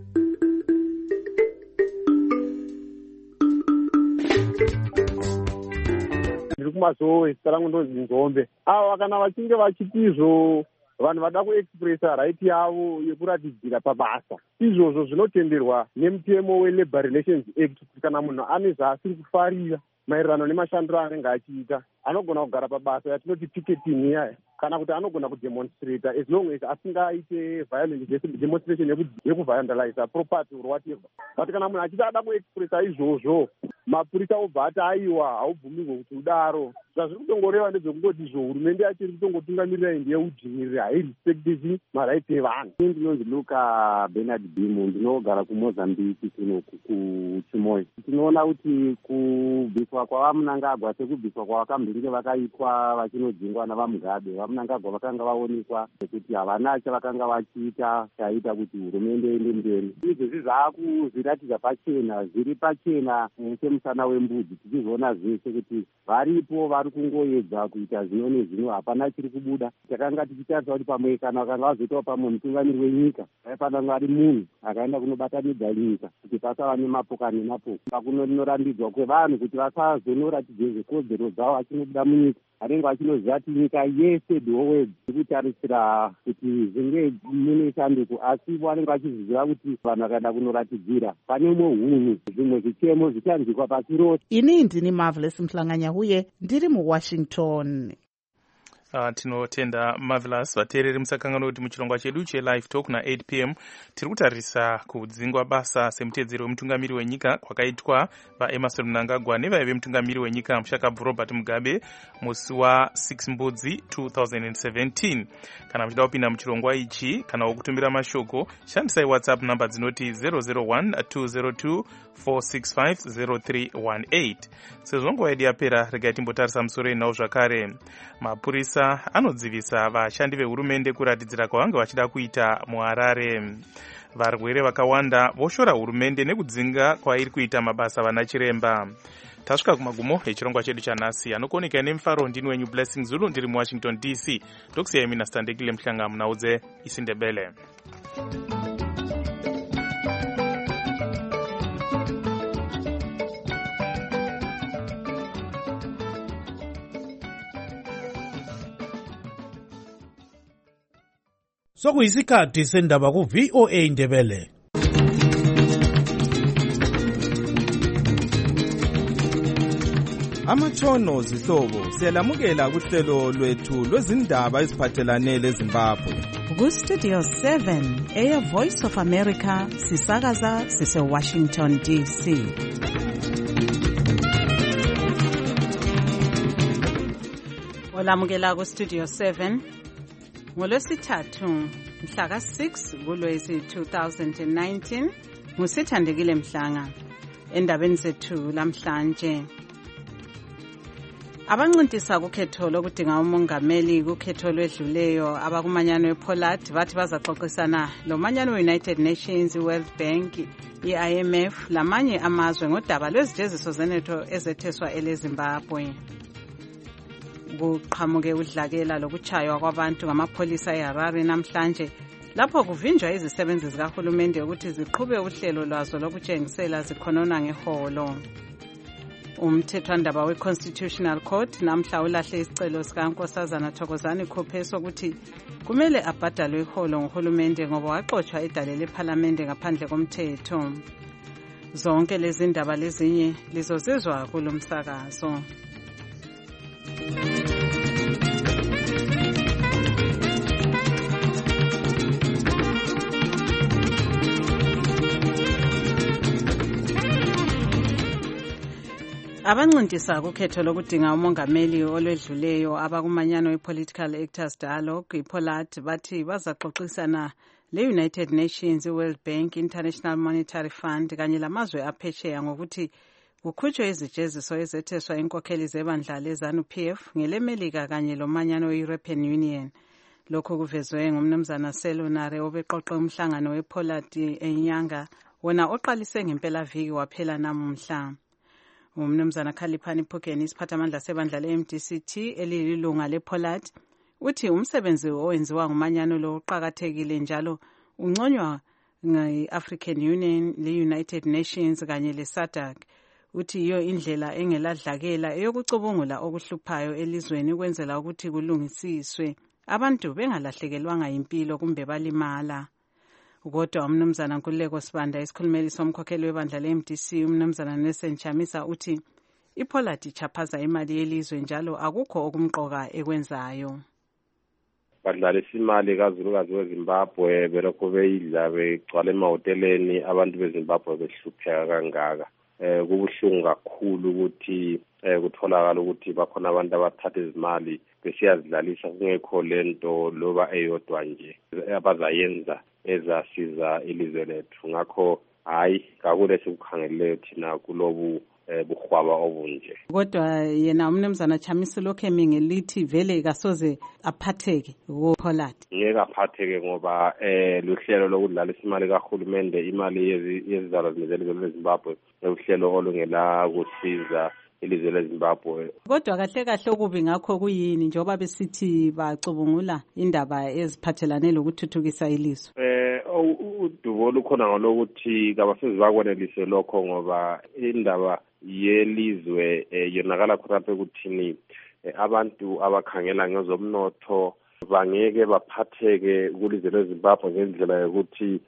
Ndiri kumazowe zita rangu ndonzi Nzombe. Ava kana vachinge vachitizvo vanhu vada kuexpressa right yavo yekuratidzira pabasa, izvozvo zvinotenderwa nemutemo weLabour Relations Act kuti kana munhu ane zvaasiri kufarira maererano nemashandiro anenge achiita anogona kugara pabasa yatinoti picketing iyaya, kana kuti anogona kudemonstrata as long as asingaite violent demonstration yekuvandalize property or whatever. But kana munhu achiti ada kuexpressa izvozvo mapurisa obva ati aiwa haubvumirwe kuti udaro. Zvazviri kutongoreva ndezvekungoti izvo hurumende yachiri kutongotungamirira ndeyeudzvinyiriri, hairespectivi marights evanhu. Ndinonzi Luka Bernard Bimu, ndinogara kuMozambique kuno kuChimoyo. Tinoona kuti kubviswa kwavaMnangagwa sekubviswa kwavakambenge vakaitwa vachinodzingwa navaMugabe, vaMnangagwa vakanga vaonekwa kuti havana chavakanga vachiita chaita kuti hurumende iende mberi. Izvezvi zvaakuzviratidza pachena, zviri pachena semusana wembudzi, tichizoona zvese kuti varipo vari kungoedza kuita zvino nezvino, hapana chiri kubuda. Takanga tichitarisa kuti pamwe kana vakanga vazoitawo pamwe mutungamiri wenyika aifanira kunge ari munhu akaenda kunobatanidza nyika kuti pasava nemapoka nemapoka. Pakunorambidzwa kwevanhu kuti vasazonoratidze zvekodzero dzavo vachinobuda munyika, vanenge vachinoziva kuti nyika yese dhowedzi kutarisira kuti zvinge mune shanduko, asi vanenge vachiziva kuti vanhu vakaenda kunoratidzira pane umwe hunhu, zvimwe zvichemo zvichanzwikwa pasi rose. Ini ndini Marvelous Mhlanganya huye ndiri muWashington. Tinotenda Marvelous. Vateereri musakangana kuti muchirongwa chedu cheLive Talk na8 PM tiri kutarisa kudzingwa basa semutedzeri wemutungamiri wenyika kwakaitwa vaEmmerson Mnangagwa nevaive mutungamiri wenyika Mushakabvu Robert Mugabe musi wa6 Mbudzi 2017. Kana muchida kupinda muchirongwa ichi kana wokutumbira mashoko, shandisai WhatsApp namba dzinoti 001-202-465-0318. Sezvo nguva yedu yapera, regai timbotarisa musoro inawo zvakare. Mapurisa anodzivisa vashandi vehurumende kuratidzira kwavanga vachida kuita muHarare. Varwere vakawanda voshora hurumende nekudzinga kwairi kuita mabasa vana chiremba. Tasvika kumagumo echirongwa chedu chanhasi. Anokoneka nemufaro ndini wenyu Blessing Zulu, ndiri muWashington DC. Ndokusiyai mina Standekile Mhlanga munaudze isindebele. sokuyisikhathi sendaba ku-VOA Indebele. Amatshono zihlobo siyalamukela kuhlelo lwethu lwezindaba eziphathelane leZimbabwe. Ku-Studio 7 Air Voice of America sisakaza sise-Washington DC. Olamukela ku-Studio 7 ngolwesithathu mhla ka-6 kuLwezi 2019 ngusithandekile Mhlanga. Endabeni zethu lamhlanje, abancintisa kukhetho lokudinga umongameli kukhetho lwedluleyo abakumanyano ePoland bathi bazaxoxisana lomanyano we-United Nations, i-World Bank, i-IMF lamanye amazwe ngodaba lwezijeziso zenetho ezetheswa eleZimbabwe. Kuqhamuke udlakela lokutshaywa kwabantu ngamapholisa eHarare namhlanje lapho kuvinjwa izisebenzi zikahulumende ukuthi ziqhube uhlelo lwazo lokutshengisela zikhonona ngeholo. Umthethwandaba we-Constitutional Court namhla ulahle isicelo sikaNkosazana Thokozani Khuphe sokuthi kumele abhadalwe iholo nguhulumende ngoba waxotshwa edale lephalamende ngaphandle komthetho. Zonke lezi ndaba lezinye lizozizwa kulo msakazo. Abancintisa kukhetho lokudinga umongameli olwedluleyo abakumanyano we-Political Actors Dialogue iPoland bathi bazaxoxisana le-United Nations, i-World Bank, International Monetary Fund kanye lamazwe aphesheya ngokuthi kukhutshwe izijeziso ezetheswa inkokheli zebandla leZANU-PF ngelemelika kanye lomanyano we-European Union. Lokhu kuvezwe ngumnumzana Selonare obeqoqe umhlangano wePoland enyanga wona oqalise ngempelaviki waphela namuhla. Umnumzana Khaliphani Phukeni, isiphathamandla sebandla le-MDCT elililunga lePoland, uthi umsebenzi owenziwa ngumanyano lo uqakathekile njalo unconywa nge-African Union, le-United Nations kanye le-SADC. Uthi iyo indlela engeladlakela eyokucubungula okuhluphayo elizweni ukwenzela ukuthi kulungisiswe abantu bengalahlekelwanga impilo kumbe balimala. Kodwa umnumzana Nkululeko Sibanda, isikhulumeli somkhokheli webandla le-MDC, umnumzana Nelson Chamisa, uthi iPoland ichaphaza imali yelizwe njalo akukho okumqoka ekwenzayo. Badlalisa imali kazulukazi weZimbabwe belokhu beyidla begcwala emahoteleni, abantu beZimbabwe behlupheka kangaka. Kubuhlungu kakhulu ukuthi kutholakala ukuthi bakhona abantu abathatha izimali besiyazidlalisa kungekho lento loba eyodwa nje abazayenza ezasiza ilizwe lethu. Ngakho hayi kakule sikukhangeleleyo thina kulobu buhwaba obunje. Kodwa yena umnumzana Chamisa lokho emingelithi vele kasoze aphatheke kuPoland. Ngeke aphatheke ngoba luhlelo lokudlalisa imali kahulumende, imali yezizalo zelizwe leZimbabwe, uhlelo olungela kusiza ilizwe leZimbabwe. Kodwa kahle kahle okubi ngakho kuyini njengoba besithi bacubungula indaba eziphathelane lokuthuthukisa ilizwe? Udubo olukhona ngalokuthi kabasizi bakwenelise lokho ngoba indaba yelizwe yonakala khonapha ekuthini abantu abakhangela ngezomnotho bangeke baphatheke kulizwe leZimbabwe ngendlela yokuthi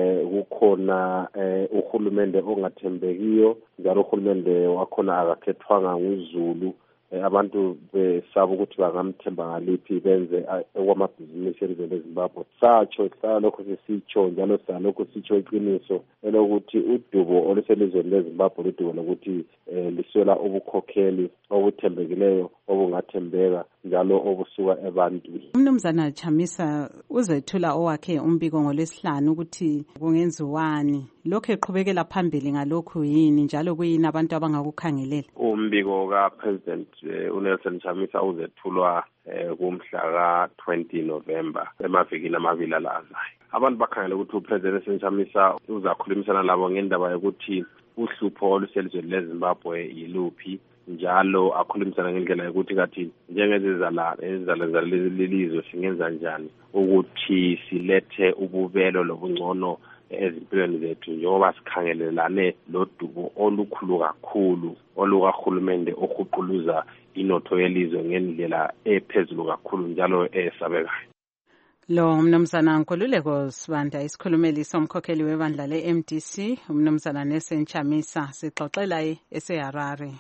kukhona uhulumende ongathembekiyo, njalo uhulumende wakhona akakhethwanga nguZulu. Abantu besaba ukuthi bangamthemba ngaliphi benze okwamabhizinisi elizweni leZimbabwe. Satsho lokho sisitsho njalo salokho sitsho iqiniso elokuthi udubo oluselizweni leZimbabwe ludubo lokuthi liswela ubukhokheli obuthembekileyo obungathembeka njalo obusuka ebantwini. Umnumzana Chamisa uzethula owakhe umbiko ngolwesihlanu ukuthi kungenziwani. Lokho eqhubekela phambili ngalokhu yini njalo kuyini abantu abangakukhangelela? Umbiko kaPresident uNelson Chamisa uzethulwa kumhla ka-20 November emavikini amabili alazayo. Abantu bakhangela ukuthi uPresident Nelson Chamisa uzakhulumisana labo ngendaba yokuthi uhlupho oluselizweni leZimbabwe yiluphi, njalo akhulumisana ngendlela yokuthi kathi njengezizalwane lelizwe singenza njani ukuthi silethe ububelo lobungcono ezimpilweni zethu njengoba sikhangelelane lodubo olukhulu kakhulu olukahulumende ohuquluza inotho yelizwe ngendlela ephezulu kakhulu njalo esabekayo. Lo mnumzana Nkululeko Sibanda isikhulumeli somkhokheli webandla le-MDC umnumzana Nelson Chamisa sixoxela eseHarare.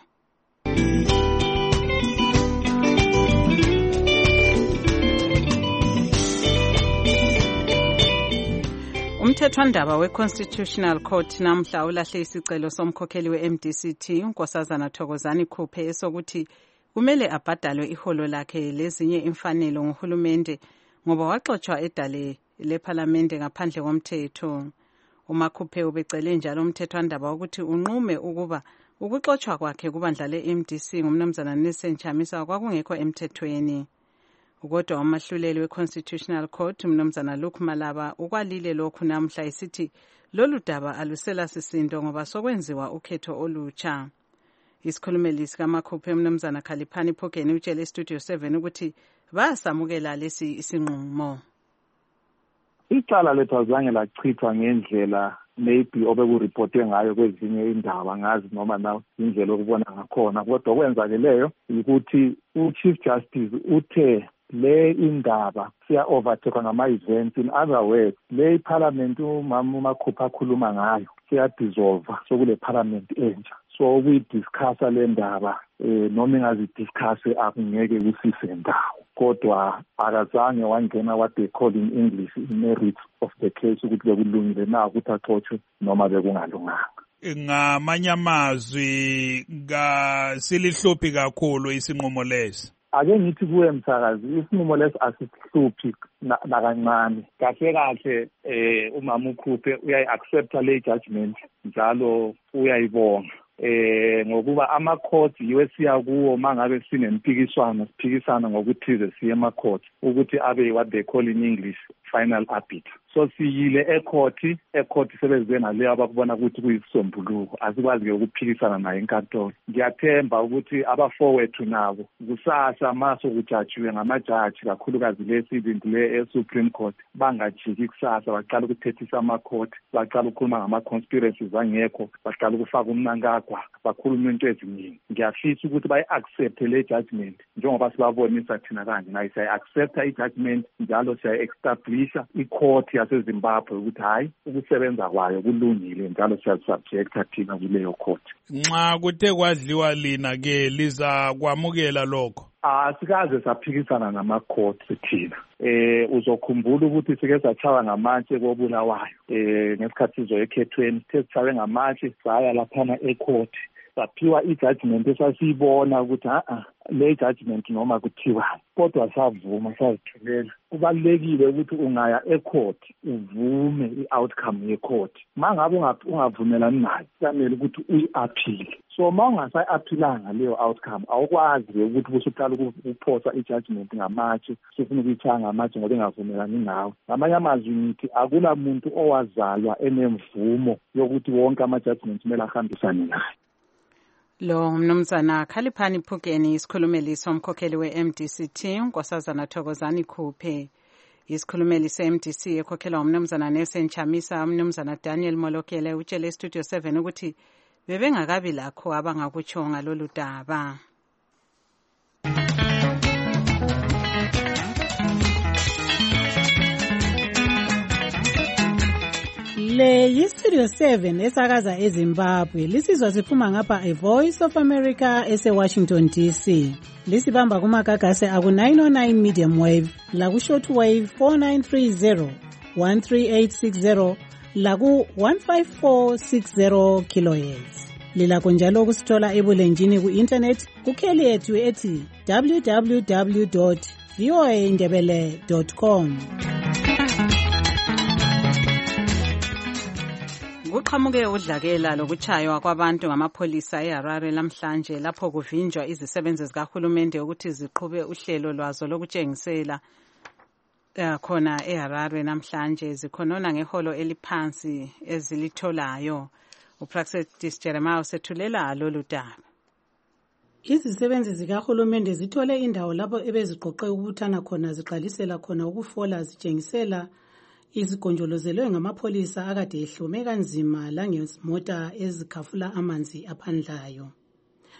Umthethwandaba we-Constitutional Court namhla ulahle isicelo somkhokheli we-MDCT uNkosazana Thokozani Khuphe esokuthi kumele abhadalwe iholo lakhe lezinye imfanelo nguhulumende ngoba waxoshwa edale lephalamende ngaphandle komthetho. UMakhuphe ubecele njalo umthethwandaba ukuthi unqume ukuba ukuxoshwa kwakhe kubandla le-MDC ngumnumzana Nelson Chamisa kwakungekho emthethweni. Kodwa umahluleli we-Constitutional Court umnumzana Luke Malaba ukwalile lokhu namhla isithi lolu daba alusela sisindo ngoba sokwenziwa ukhetho olutsha. Isikhulumeli sikaMakhuphe umnumzana Khaliphani Phokeni utshele eStudio 7 ukuthi basamukela lesi isinqumo. Icala lethu azange lachithwa ngendlela maybe obekuripote ngayo kwezinye indaba ngazi noma na indlela okubona ngakhona kodwa okwenzakeleyo ukuthi uChief Justice uthe le indaba siya overtake ngama-events. In other words, le iparliament umama uMakhuphe akhuluma ngayo siya dissolve sokule parliament entsha. So kuyidiscussa le ndaba noma ingazidiscusse akungeke kusise ndawo kodwa akazange wangena what they call in English merits of the case ukuthi bekulungile na ukuthi axoshwe noma bekungalunganga. Ngamanye amazwi silihluphi kakhulu isinqumo lesi. Ake ngithi kuwe msakazi isinqumo lesi asisihluphi nakancane. Kahle kahle umama uKhuphe uyayi-accepta le judgment njalo uyayibonga. Ngokuba ama-court yiwe siya kuwo mangabe sinempikiswano siphikisana ngokuthize siye ema-court ukuthi abe what they call in English final arbiter. So siyile e-court sebeze ngaleyo abakubona ukuthi kuyisisombuluko asikwazi-ke ukuphikisana naye enkantolo. Ngiyathemba ukuthi abafowethu nabo kusasa maso kujajiwe ngamajaji kakhulukazi lesizindi le e-Supreme Court bangajiki kusasa baqala ukuthethisa ama-court baqala ukukhuluma ngama-conspiracies angekho baqala ukufaka umnankagwa bakhuluma into eziningi. Ngiyafisa ukuthi bayi-accepte le judgment njengoba sibabonisa thina kanje nayo siyayi-accepta i-judgment njalo siyayi-establisha i-court yaseZimbabwe ukuthi hayi ukusebenza kwayo kulungile njalo siyasubjecta thina kuleyo court. Nxa kuthe kwadliwa lina-ke liza kwamukela lokho? Asikaze saphikisana nama-court thina. Uzokhumbula ukuthi sike sachawa ngamatshe kobulawayo ngesikhathi sizoyekhethweni sithe sichawe ngamatshe saya laphana e-court saphiwa i-judgment esasiyibona ukuthi le judgment noma kuthiwani kodwa savuma sazithulela. Kubalulekile ukuthi ungaya e-court uvume i-outcome ye-court. Mangabe ungavumelani nayo kufanele ukuthi uyi-appeal. So ungasayi-aphilanga leyo outcome awukwazi ukuthi usuqala ukuphosa i-judgment ngamatshe sufuna ukuyithanga ngamatshe ngoba engavumelani nawe. Ngamanye amazwi ngithi akula muntu owazalwa enemvumo yokuthi wonke ama-judgment kumele ahambisane naye. Lo mnumzana Khaliphani Phukeni isikhulumeli somkhokheli we-MDCT uNkosazana Thokozani Khuphe. Isikhulumeli se-MDC ekhokhelwa umnumzana Nelson Chamisa umnumzana Daniel Molokele utshele eStudio 7 ukuthi bebengakabi lakho abangakutsho ngalolu daba. Le yiStudio 7 esakaza eZimbabwe lisizwa siphuma ngapha eVoice of America ese-Washington DC. Lisibamba kumagagase aku-909 medium wave laku-short wave 4930 13860 laku-15460 kilohertz. Lilakho njalo ukusithola ebulenjini ku-internet kukheli yethu ethi www.voaindebele.com. Kuqhamuke udlakela lokutshaywa kwabantu ngamapholisa eHarare lamhlanje lapho kuvinjwa izisebenzi zikahulumende ukuthi ziqhube uhlelo lwazo lokutshengisela khona eHarare namhlanje zikhonona ngeholo eliphansi ezilitholayo. uPraxedis Jeremiah usethulela lolu daba. Izisebenzi zikahulumende zithole indawo lapho ebeziqoqe ukubuthana khona ziqalisela khona ukufola zitshengisela izigonjolozelwe ngamapholisa akade ehlome kanzima langezimota ezikhafula amanzi aphandlayo.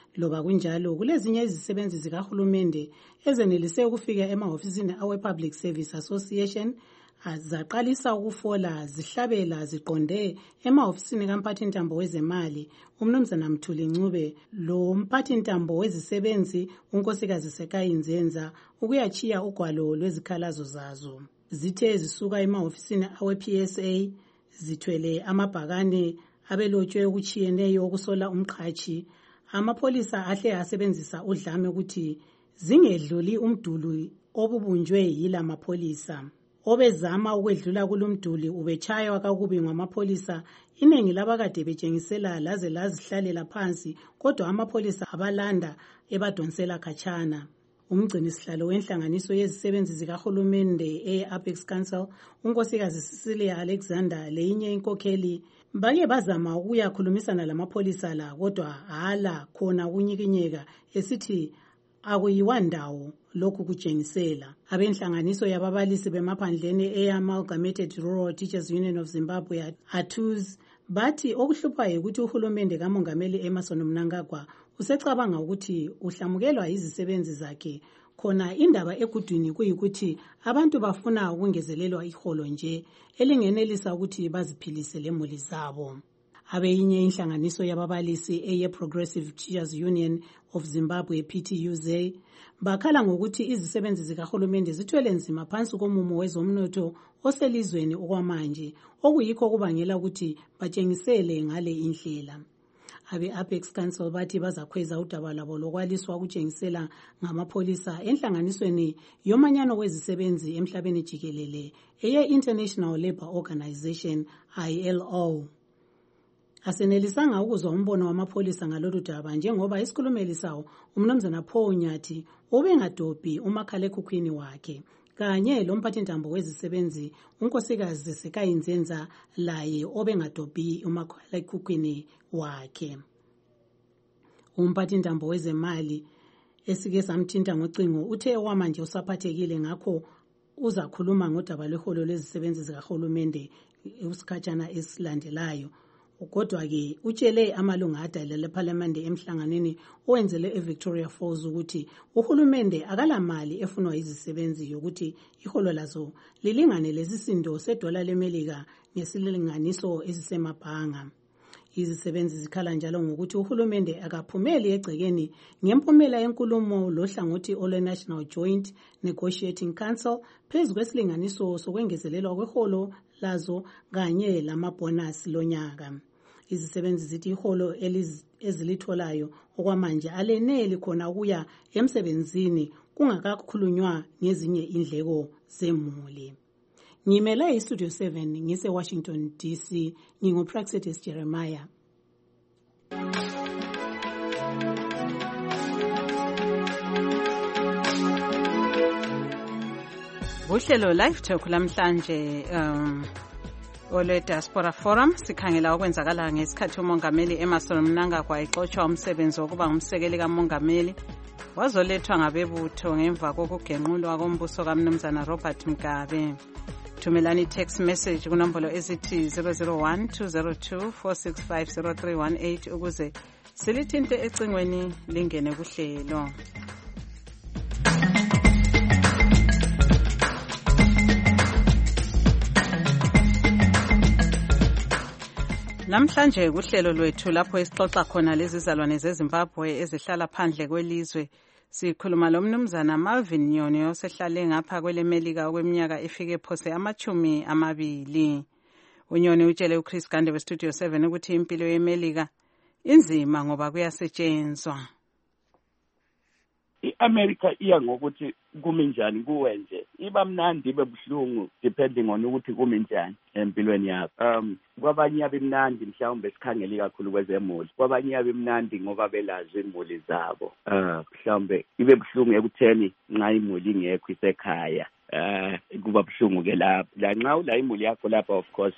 Loba kunjalo kulezinye izisebenzi zikahulumende ezenelise ukufika emahofisini awe-Public Service Association zaqalisa ukufola zihlabela ziqonde emahofisini kamphathintambo wezemali uMnumzana Mthuli Ncube lo mphathintambo wezisebenzi unkosikazi Sekayinzenza ukuyachiya ugwalo lwezikhalazo zazo. Zithe zisuka emahofisini awe-PSA zithwele amabhakane abelotshwe okuchiyeneyo okusola umqhashi. Amapholisa ahle asebenzisa udlame ukuthi zingedluli umduli obubunjwe yila mapholisa. Obezama ukwedlula kulumduli ubechaywa kakubi ngamapholisa. Iningi labakade betshengisela laze lazihlalela phansi kodwa amapholisa abalanda ebadonsela khatshana. Umgcinisihlalo wenhlanganiso yezisebenzi zikahulumende e-Apex Council unkosikazi Cecilia Alexander leyinye inkokheli bake bazama ukuyakhulumisana lamapholisa la kodwa hala khona kunyikinyeka esithi akuyiwandawo lokhu kutshengisela. Abenhlanganiso yababalisi bemaphandleni e-Amalgamated Rural Teachers Union of Zimbabwe ATUZ bathi okuhluphayo ukuthi uhulumende kamongameli Emmerson Mnangagwa usecabanga ukuthi uhlamukelwa izisebenzi zakhe khona indaba egudwini kuyikuthi abantu bafuna ukungezelelwa iholo nje elingenelisa ukuthi baziphilise lemuli zabo. Abeyinye inhlanganiso yababalisi eye-Progressive Teachers Union of Zimbabwe PTUZ bakhala ngokuthi izisebenzi zikahulumende zithwele nzima phansi komumo wezomnotho oselizweni okwamanje okuyikho kubangela ukuthi batshengisele ngale indlela. Abe-Apex Council bathi bazakhweza udaba lwabo lokwaliswa ukutshengisela ngamapholisa enhlanganisweni yomanyano wezisebenzi emhlabeni jikelele eye-International Labour Organization ILO. Asenelisanga ukuzwa umbono wamapholisa ngalolu daba njengoba isikhulumeli sawo uMnumzana Paul Nyathi ubengadobhi umakhalekhukhwini wakhe kanye lomphathintambo wezisebenzi unkosikazi Sekayinzenza laye obengadobhi umakhalekhukhwini wakhe. Umphathintambo wezemali esike samthinta ngocingo uthe wamanje usaphathekile ngakho uzakhuluma ngodaba lweholo lezisebenzi zikahulumende usikhatshana esilandelayo. Kodwa-ke utshele amalunga adalela lephalamende emhlanganweni owenzele eVictoria Falls ukuthi uhulumende akalamali efunwa izisebenzi yokuthi iholo lazo lilingane lesisindo sedola lemelika ngesilinganiso esisemabhanga. Izisebenzi zikhala njalo ngokuthi uhulumende akaphumeli egcekeni ngempumela yenkulumo lohlangothi olwe-National Joint Negotiating Council phezu kwesilinganiso sokwengezelelwa kweholo lazo kanye lamabhonasi lonyaka. Izisebenzi zithi iholo ezilitholayo okwamanje aleneli khona ukuya emsebenzini kungakakhulunywa ngezinye indleko zemuli. Ngimele iStudio 7 ngise-Washington DC, nginguPraxetis Jeremiah. Uhlelo Live Talk lamhlanje olwe Diaspora Forum sikhangela okwenzakala ngesikhathi umongameli Emmerson Mnangagwa exoshwa umsebenzi wokuba ngumsekeli kamongameli wazolethwa ngabebutho ngemva kokugenqulwa kombuso kaMnumzana Robert Mugabe. Thumelani text message kunombolo ezithi 001-202-465-0318 ukuze silithinte ecingweni lingene kuhlelo. Namhlanje kuhlelo lwethu lapho esixoxa khona lezi zalwane zeZimbabwe ezihlala phandle kwelizwe sikhuluma lo Mnumzana Marvin Nyoni osehlale ngapha kwelemelika okweminyaka efike phose 20. uNyoni utshele uChris Gande weStudio 7 ukuthi impilo yemelika inzima ngoba kuyasetshenzwa. iAmerica iya ngokuthi kumi njani kuwe nje, iba mnandi ibe buhlungu depending on ukuthi kumi njani empilweni yakho. Kwabanye abemnandi mhlawumbe sikhangeli kakhulu kwezemuli, kwabanye abemnandi ngoba belazi imuli zabo. Mhlawumbe ibe buhlungu ekutheni nxa imuli ingekho isekhaya. Kuba buhlungu ke lapha. La nxa ula imuli yakho lapha of course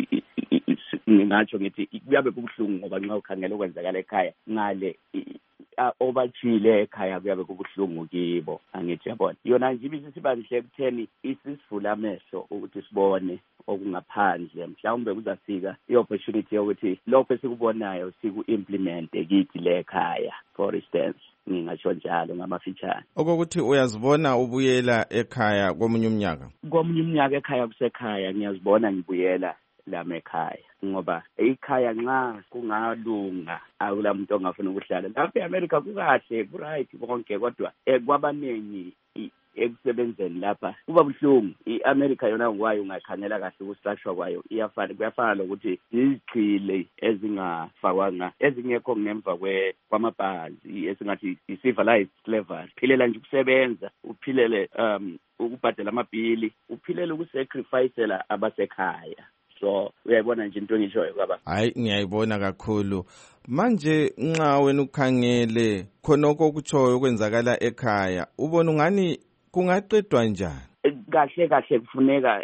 ngingatsho ngithi kuyabe kubuhlungu ngoba nxa ukhangela okwenzakala ekhaya ngale obachile ekhaya kuyabe kubuhlungu kibo angithi yabona yona nje ibisiba nhle kutheni isisivula amehlo ukuthi sibone okungaphandle mhlawumbe kuzafika i-opportunity yokuthi lokho esikubonayo siku-implemente kithi le ekhaya for instance ngingatsho njalo ngamafitshane okokuthi uyazibona ubuyela ekhaya komunye umnyaka ekhaya kusekhaya ngiyazibona ngibuyela lami ekhaya ngoba ekhaya nxa kungalunga akula muntu ongafuna ukuhlala lapha eAmerica kukahle kuright konke kodwa kwabaningi ekusebenzeni lapha kuba buhlungu iAmerica yona ngwayo ungakhangela kahle ukustrashwa kwayo kuyafana lokuthi izigcile ezingafakwanga ezingekho ngemva kwamabhazi esingathi i-civilized slavery philela nje ukusebenza uphilele ukubhadela amabhili uphilele ukusacrificela abasekhaya so uyayibona nje into engishoyo baba hayi ngiyayibona kakhulu manje nxa wena ukhangele khonoko kutshoyo kwenzakala ekhaya ubona ungani kungaqedwa njani kahle kufuneka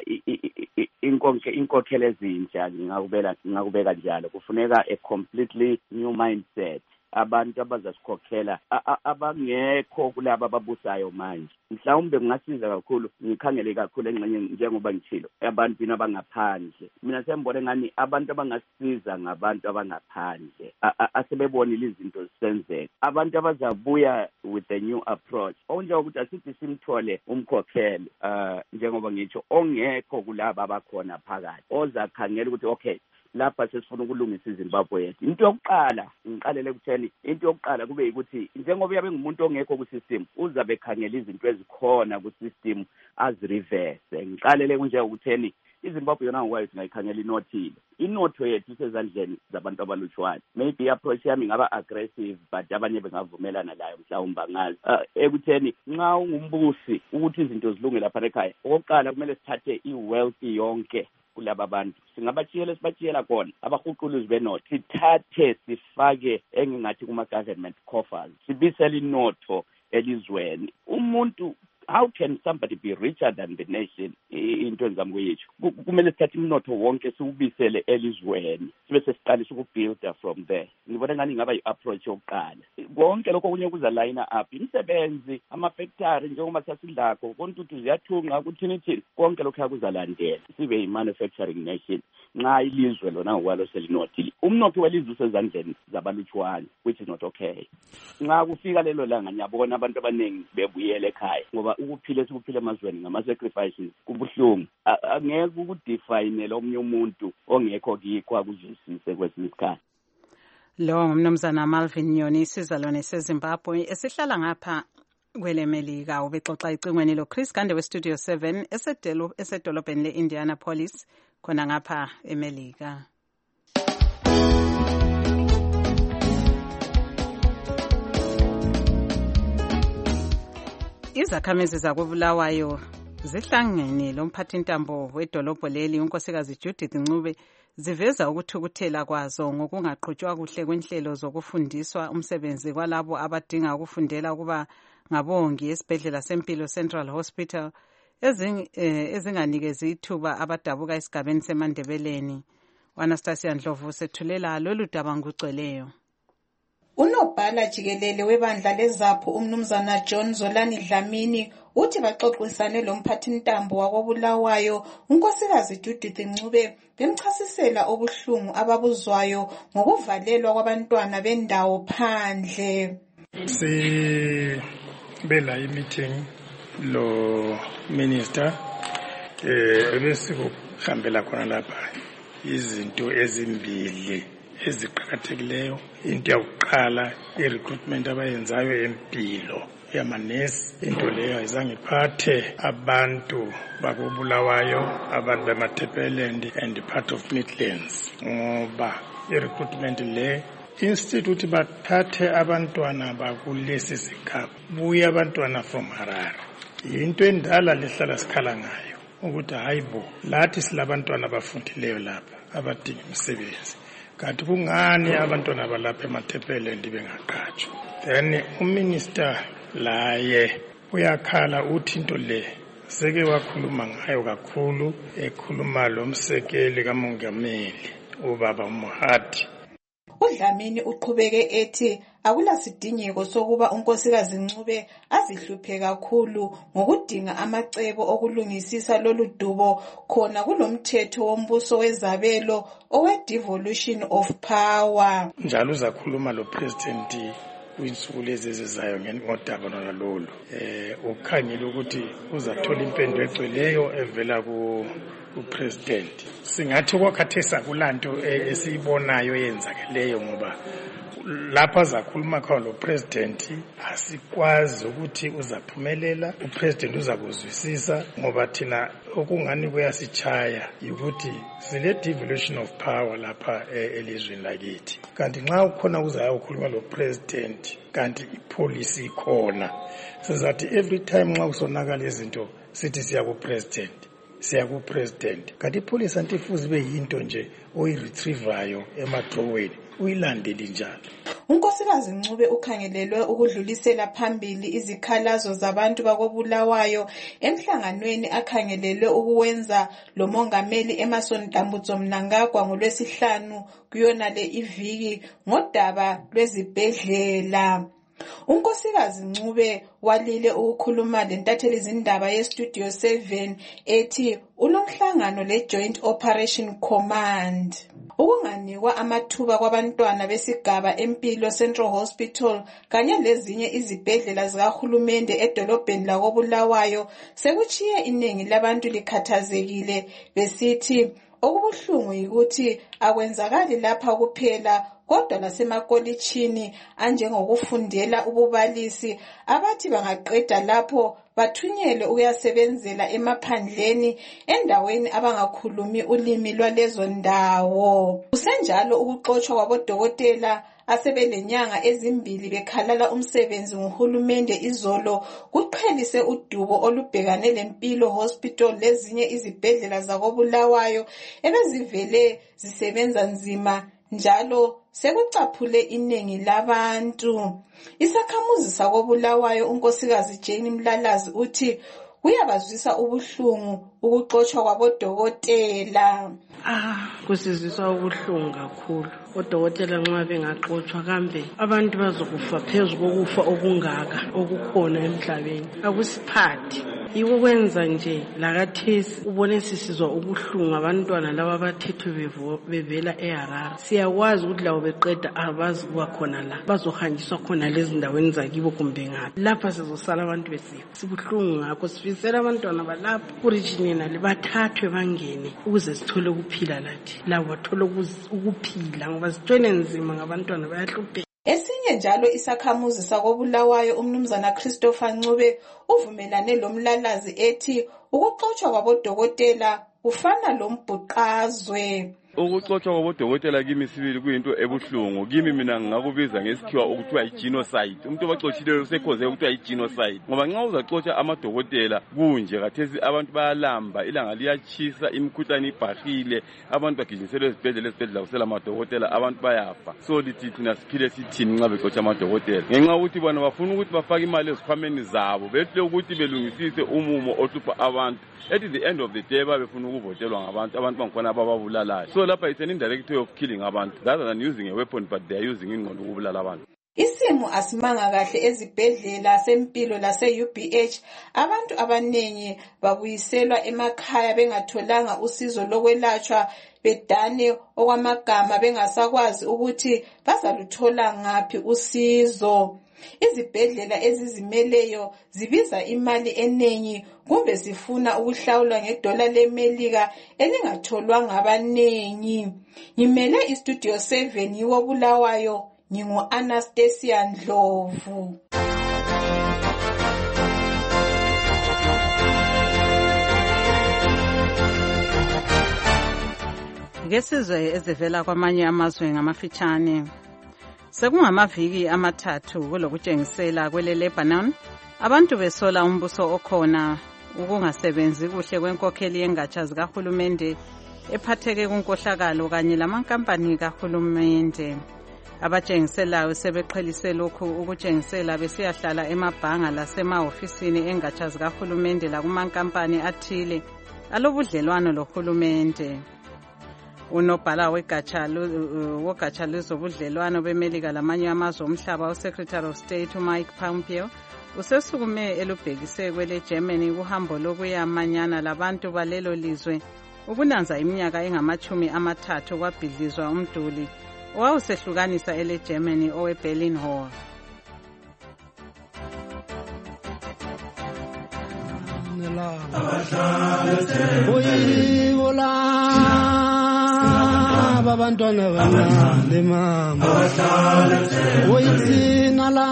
inkokhelo ezintsha ngingakubeka njalo kufuneka a completely new mindset abantu abazasikhokhela abangekho kulabo ababusayo manje mhlawumbe kungasiza kakhulu ngikhangele kakhulu engxenye njengoba ngithilo abantu abangaphandle mina sembone ngani abantu abangasiza ngabantu abangaphandle asebebonile izinto zisenzeka abantu abazabuya with a new approach okunjengokuthi asithi simthole umkhokheli njengoba ngitsho ongekho kulabo abakhona phakathi ozakhangela ukuthi okay lapha sesifuna ukulungisa iZimbabwe yethu into yokuqala ngiqalele kutheni into yokuqala kube ukuthi njengoba yabe ngumuntu ongekho ku system uzabe khangela izinto ezikhona ku system azireverse ngiqalele kunje ukutheni iZimbabwe yona ngwayo singayikhangela inotho yethu isezandleni zabantu abalutshwana maybe approach yami ngaba aggressive but abanye bengavumelana layo mhlawumbe ngazi ekutheni nxa ungumbusi ukuthi izinto zilunge lapha ekhaya okokuqala kumele sithathe iwealth yonke kulaba bantu sibatshiyela khona abahuquluzi benotho sithathe sifake engingathi kuma-government coffers sibisele inotho elizweni umuntu how can somebody be richer than the nation into engizama kuyitsho kumele sithathe umnotho wonke siwubisele elizweni sibe sesiqalisa ukubuilda from there ngibona ngani ngaba yi-approach yokuqala konke lokho kunye kuzalayina up imisebenzi ama-factory njengoba sasidlakho kontuthu ziyathunga kuthini konke lokho kuzalandela sibe yi-manufacturing nation nxa ilizwe lona ngokwalo selinothile umnotho welizwe usezandleni zabalutshwane which is not okay nxa kufika lelo langa ngiyabona abantu abaningi bebuyela ekhaya ngoba ukuphila esikuphila emazweni ngama-sacrifices kubuhlungu angeke ukudefine omunye umuntu ongekho kikho akuzwisise kwesinye isikhathi lo ngumnumzana Malvin Nyoni isizalwane seZimbabwe esihlala ngapha kwele Melika ubexoxa icingweni lo Chris Gande weStudio 7 esedolobheni le-Indianapolis khona ngapha eMelika. Izakhamizi zakobulawayo zihlangene lomphathintambo wedolobho leli unkosikazi Judith Ncube ziveza ukuthukuthela kwazo ngokungaqhutshwa kuhle kwenhlelo zokufundiswa umsebenzi kwalabo abadinga ukufundela ukuba ngabongi esibhedlela sempilo Central Hospital ezinganikezi ithuba abadabuka esigabeni seMandebeleni. Anastasia Ndlovu sethulela lolu daba ngugcweleyo. Unobhala jikelele webandla lezapho umnumzana John Zolani Dlamini uthi baxoxisane lomphathintambo wakobulawayo unkosikazi Judith Ncube bemchasisela obuhlungu ababuzwayo ngokuvalelwa kwabantwana bendawo phandle. Sibela meeting lo minister ebesikuhambela khona lapha izinto ezimbili eziqakathekileyo. Into yokuqala i-recruitment abayenzayo empilo yamanesi, into leyo ayizange iphathe abantu bakobulawayo, abantu bemaThepeleland and part of Midlands, ngoba i-recruitment le institute bathathe abantwana bakulesi sigaba buya abantwana from Harare. Into endala lihlala sikhala ngayo ukuthi hayibo lathi silabantwana abafundileyo lapha abadinga imisebenzi, kanti kungani abantwana balapha emaThepeleland bengaqhatshwa. Then uminister laye uyakhala uthi into le seke wakhuluma ngayo kakhulu, ekhuluma lo msekeli kamongameli ubaba Mohati. uDlamini uqhubeke ethi akulasidingeko sokuba unkosikazi Ncube azihluphe kakhulu ngokudinga amacebo okulungisisa lolu dubo khona kulomthetho wombuso wezabelo owe-devolution of power. Njalo uzakhuluma lo president kwinsuku lezi ezizayo ngodaba lolu. Ukhangele ukuthi uzathola impendulo egcweleyo evela kupresident. Singathi kwakhathesi akulanto esiyibonayo eyenzakeleyo ngoba lapha zakhuluma khona lo president asikwazi ukuthi uzaphumelela, upresident uzakuzwisisa ngoba thina okungani kuyasichaya ukuthi sile devolution of power lapha elizweni lakithi. Kanti nxa ukhona uzayokhuluma lo president kanti ipolicy ikhona, sizathi every time nxa kusonakala izinto sithi siya ku president kanti ipolicy antifuzi be yinto nje oyiretrievayo emadroweni uyilandeli njalo. Unkosikazi Ncube ukhangelelwe ukudlulisela phambili izikhalazo zabantu bakobulawayo emhlanganweni akhangelelwe ukuwenza lo mongameli Emmerson Dambudzo Mnangagwa ngoLwesihlanu kuyonale iviki ngodaba lwezibhedlela. Unkosikazi Ncube walile ukukhuluma lentatheli zindaba yeStudio 7 ethi ulomhlangano leJoint Operation Command. Ukunganikwa amathuba kwabantwana besigaba Empilo Central Hospital kanye lezinye izibhedlela zikahulumende edolobheni lakobulawayo sekuchiye iningi labantu likhathazekile besithi okubuhlungu yikuthi akwenzakali lapha kuphela kodwa lasemakolitshini anjengokufundela ububalisi abathi bangaqeda lapho bathunyelwe ukuyasebenzela emaphandleni endaweni abangakhulumi ulimi lwalezo ndawo. Kusenjalo ukuxotshwa kwabodokotela asebelenyanga ezimbili bekhalala umsebenzi nguhulumende izolo kuqhelise udubo olubhekane lempilo hospital lezinye izibhedlela zakobulawayo ebezivele zisebenza nzima njalo sekucaphule iningi labantu. Isakhamuzi sakobulawayo unkosikazi Jane Mlalazi uthi kuyabazwisa ubuhlungu ukuxotshwa kwabodokotela. Kusizwisa ubuhlungu kakhulu. Odokotela nxa bengaxotshwa kambe abantu bazokufa phezu kokufa okungaka okukhona emhlabeni. Akusiphathi. Yiko kwenza nje lakathesi ubone sisizwa ubuhlungu abantwana laba abathethwe bevela eHarare. Siyakwazi ukuthi labo beqeda abazi kuba khona la bazohanjiswa khona lezi ndaweni zakibo kumbe ngaphi. Lapha sizosala abantu besifa. Sibuhlungu ngakho sifisela abantwana balapha originally bathathwe bangene ukuze sithole ukuphila lathi. Labo bathole ukuphila ngoba sithwele nzima ngabantwana bayahlupheka. Esinye njalo isakhamuzi sakobulawayo umnumzana Christopher Ncube uvumelane lomlalazi ethi ukuxotshwa kwabodokotela kufana lombhuqazwe. Ukuxotshwa kwabodokotela kimi sibili kuyinto ebuhlungu. Kimi mina ngakubiza ngesikhiwa ukuthiwa i-genocide. Umuntu obaxotshileyo usekhoze ukuthiwa i-genocide. Ngoba nxa uzaxotsha amadokotela kunje kathesi abantu bayalamba, ilanga liyatshisa, imikhuhlane ibhahile, abantu bagijinyiselwe ezibhedlela kusela amadokotela, abantu bayafa. So lithi thina siphile sithini nxa bexotsha amadokotela. Ngenxa ukuthi bona bafuna ukuthi bafake imali ezikhwameni zabo, behle ukuthi belungisise umumo ohlupha abantu. At the end of the day babefuna ukuvotelwa ngabantu, abantu bangikhona abababulalayo. So lapha it's an indirect way of killing abantu rather than using a weapon, but they are using ingqondo ukubulala abantu. Isimo asimanga kahle ezibhedlela sempilo lase-UBH. Abantu abanengi babuyiselwa emakhaya bengatholanga usizo lokwelatshwa bedane okwamagama bengasakwazi ukuthi bazaluthola ngaphi usizo. Izibhedlela ezizimeleyo zibiza imali enengi kumbe zifuna ukuhlawulwa ngedola leMelika elingatholwa ngabanengi. Ngimele iStudio 7 yikobulawayo ngingu-Anastasia Ndlovu. Ngesizwe ezivela kwamanye amazwe ngamafitshane. Sekungamaviki amathathu kulokutshengisela kwele Lebanon, abantu besola umbuso okhona ukungasebenzi kuhle kwenkokheli yengatsha zikahulumende ephatheke kunkohlakalo kanye lamankampani kahulumende. Abatshengiselayo sebeqhelise lokhu ukutshengisela besiyahlala emabhanga lasemahofisini engatsha zikahulumende lakumankampani athile alobudlelwano lohulumende. unobhala wogatsha lwezobudlelwano bemelika lamanye amazwe omhlaba uSecretary of State uMike Pompeo usesukume elubhekise kwele Germany kuhambo lokuyamanyana labantu balelo lizwe ukunanza iminyaka engama-30 kwabhidlizwa umduli owawusehlukanisa ele Germany owe-Berlin Wall. Abantwana bancane mama oyithina la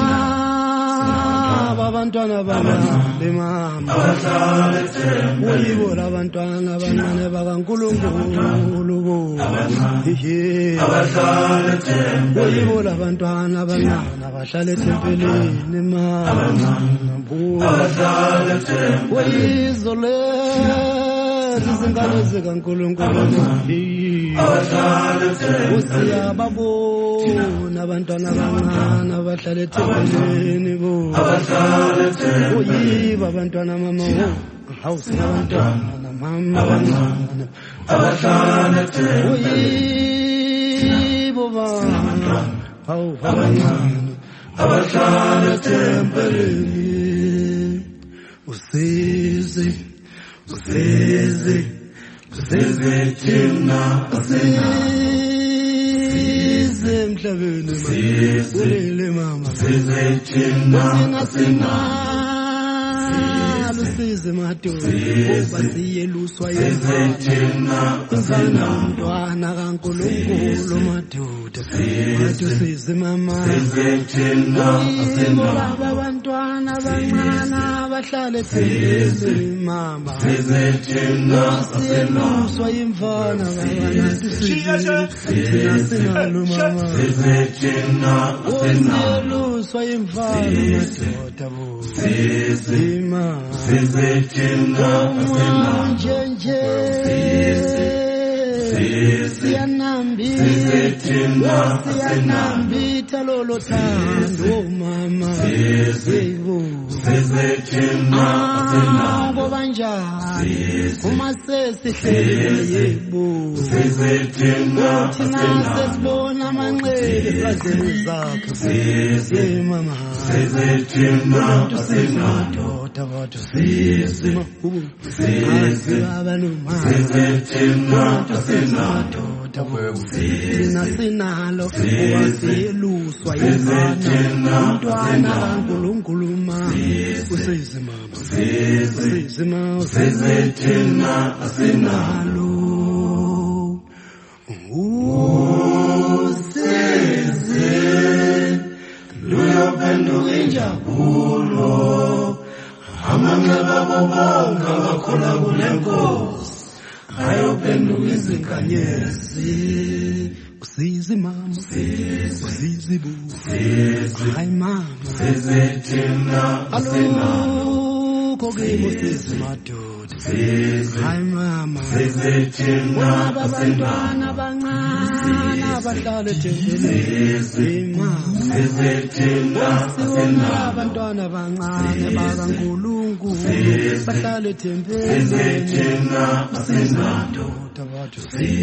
abantwana bancane mama uyibola abantwana abancane bakaNkulunkulu uyibola abantwana abancane abahlala ethempelini mama uyizole izingane zikaNkulunkulu usiyababona abantwana abancane abahlala ethempelini uyiba abantwana mama awusiyabantwana mama abancane uyibo bana abancane abahlala ethempelini usizi thina usize emhlabeni ulele mama thina usize madoda uba siyeluswa yezana umntwana kaNkulunkulu madoda usize mama laba abantwana abancane abahlala ethempelini mama siyeluswa yimfana thina sinalo mama siyeluswa yimfana madoda sima siyanambitha lolo thando mama ngoba njani uma sesihlele yebo thina sesibona amanxele ezazini zakhe mama madoda bathu sisima thina sinalo wasiyeluswa yizana umntwana kaNkulunkulu usizima thina sinalo usizi luyophenduka injabulo amanxeba bonke abakhona kule nkosi ayophenduka izinkanyezi usizi mama usizi bu hayi mama alukho kimi usizi madoda hayi mama abantwana abancane abahlala ethempelini mama abantwana abancane bakaNkulunkulu bahlala ethempelini madoda bathu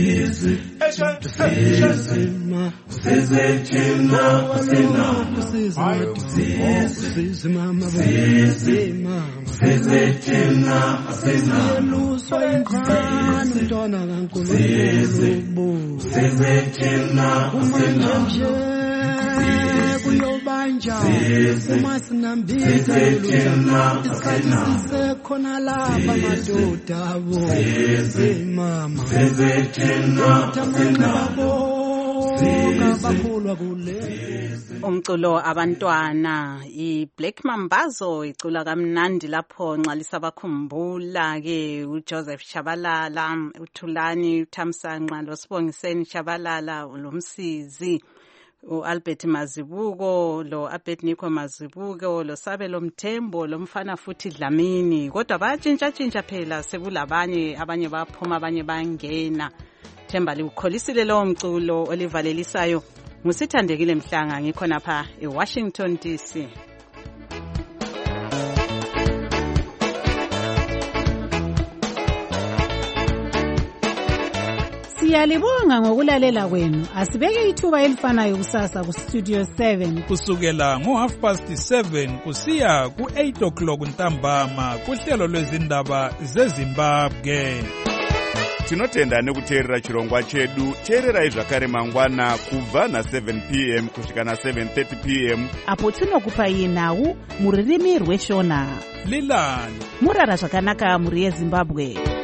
siyeluswa yimfana umntwana kaNkulunkulu umanje kuyobanja uma sinambitha isikhathi sisekhona lapha madoda abo mama umculo abantwana iBlack Mambazo icula kamnandi lapho nxalisa bakhumbula ke uJoseph Shabalala, uThulani Thamsanqa loSibongiseni Shabalala, lomsizi uAlbert Mazibuko, lo Abednego Mazibuko, lo Sabelo Mthembo, lo mfana futhi Dlamini. Kodwa bayatshintsha phela, sekulabanye abanye baphuma abanye bangena. Themba likukholisile lo mculo olivalelisayo. Ngusithandekile Mhlanga, ngikhona pha eWashington DC. Siyalibonga ngokulalela kwenu. Asibeke ithuba elifanayo kusasa ku Studio 7 kusukela ngo7:30 kusiya ku8 o'clock ntambama kuhlelo lwezindaba zeZimbabwe. Tinotenda nekuteerera chirongwa chedu. Teererai zvakare mangwana kubva na7 p.m. kusvika na7:30 p.m. apo tinokupai nhau mururimi rweshona. Lilani murara zvakanaka muri yeZimbabwe.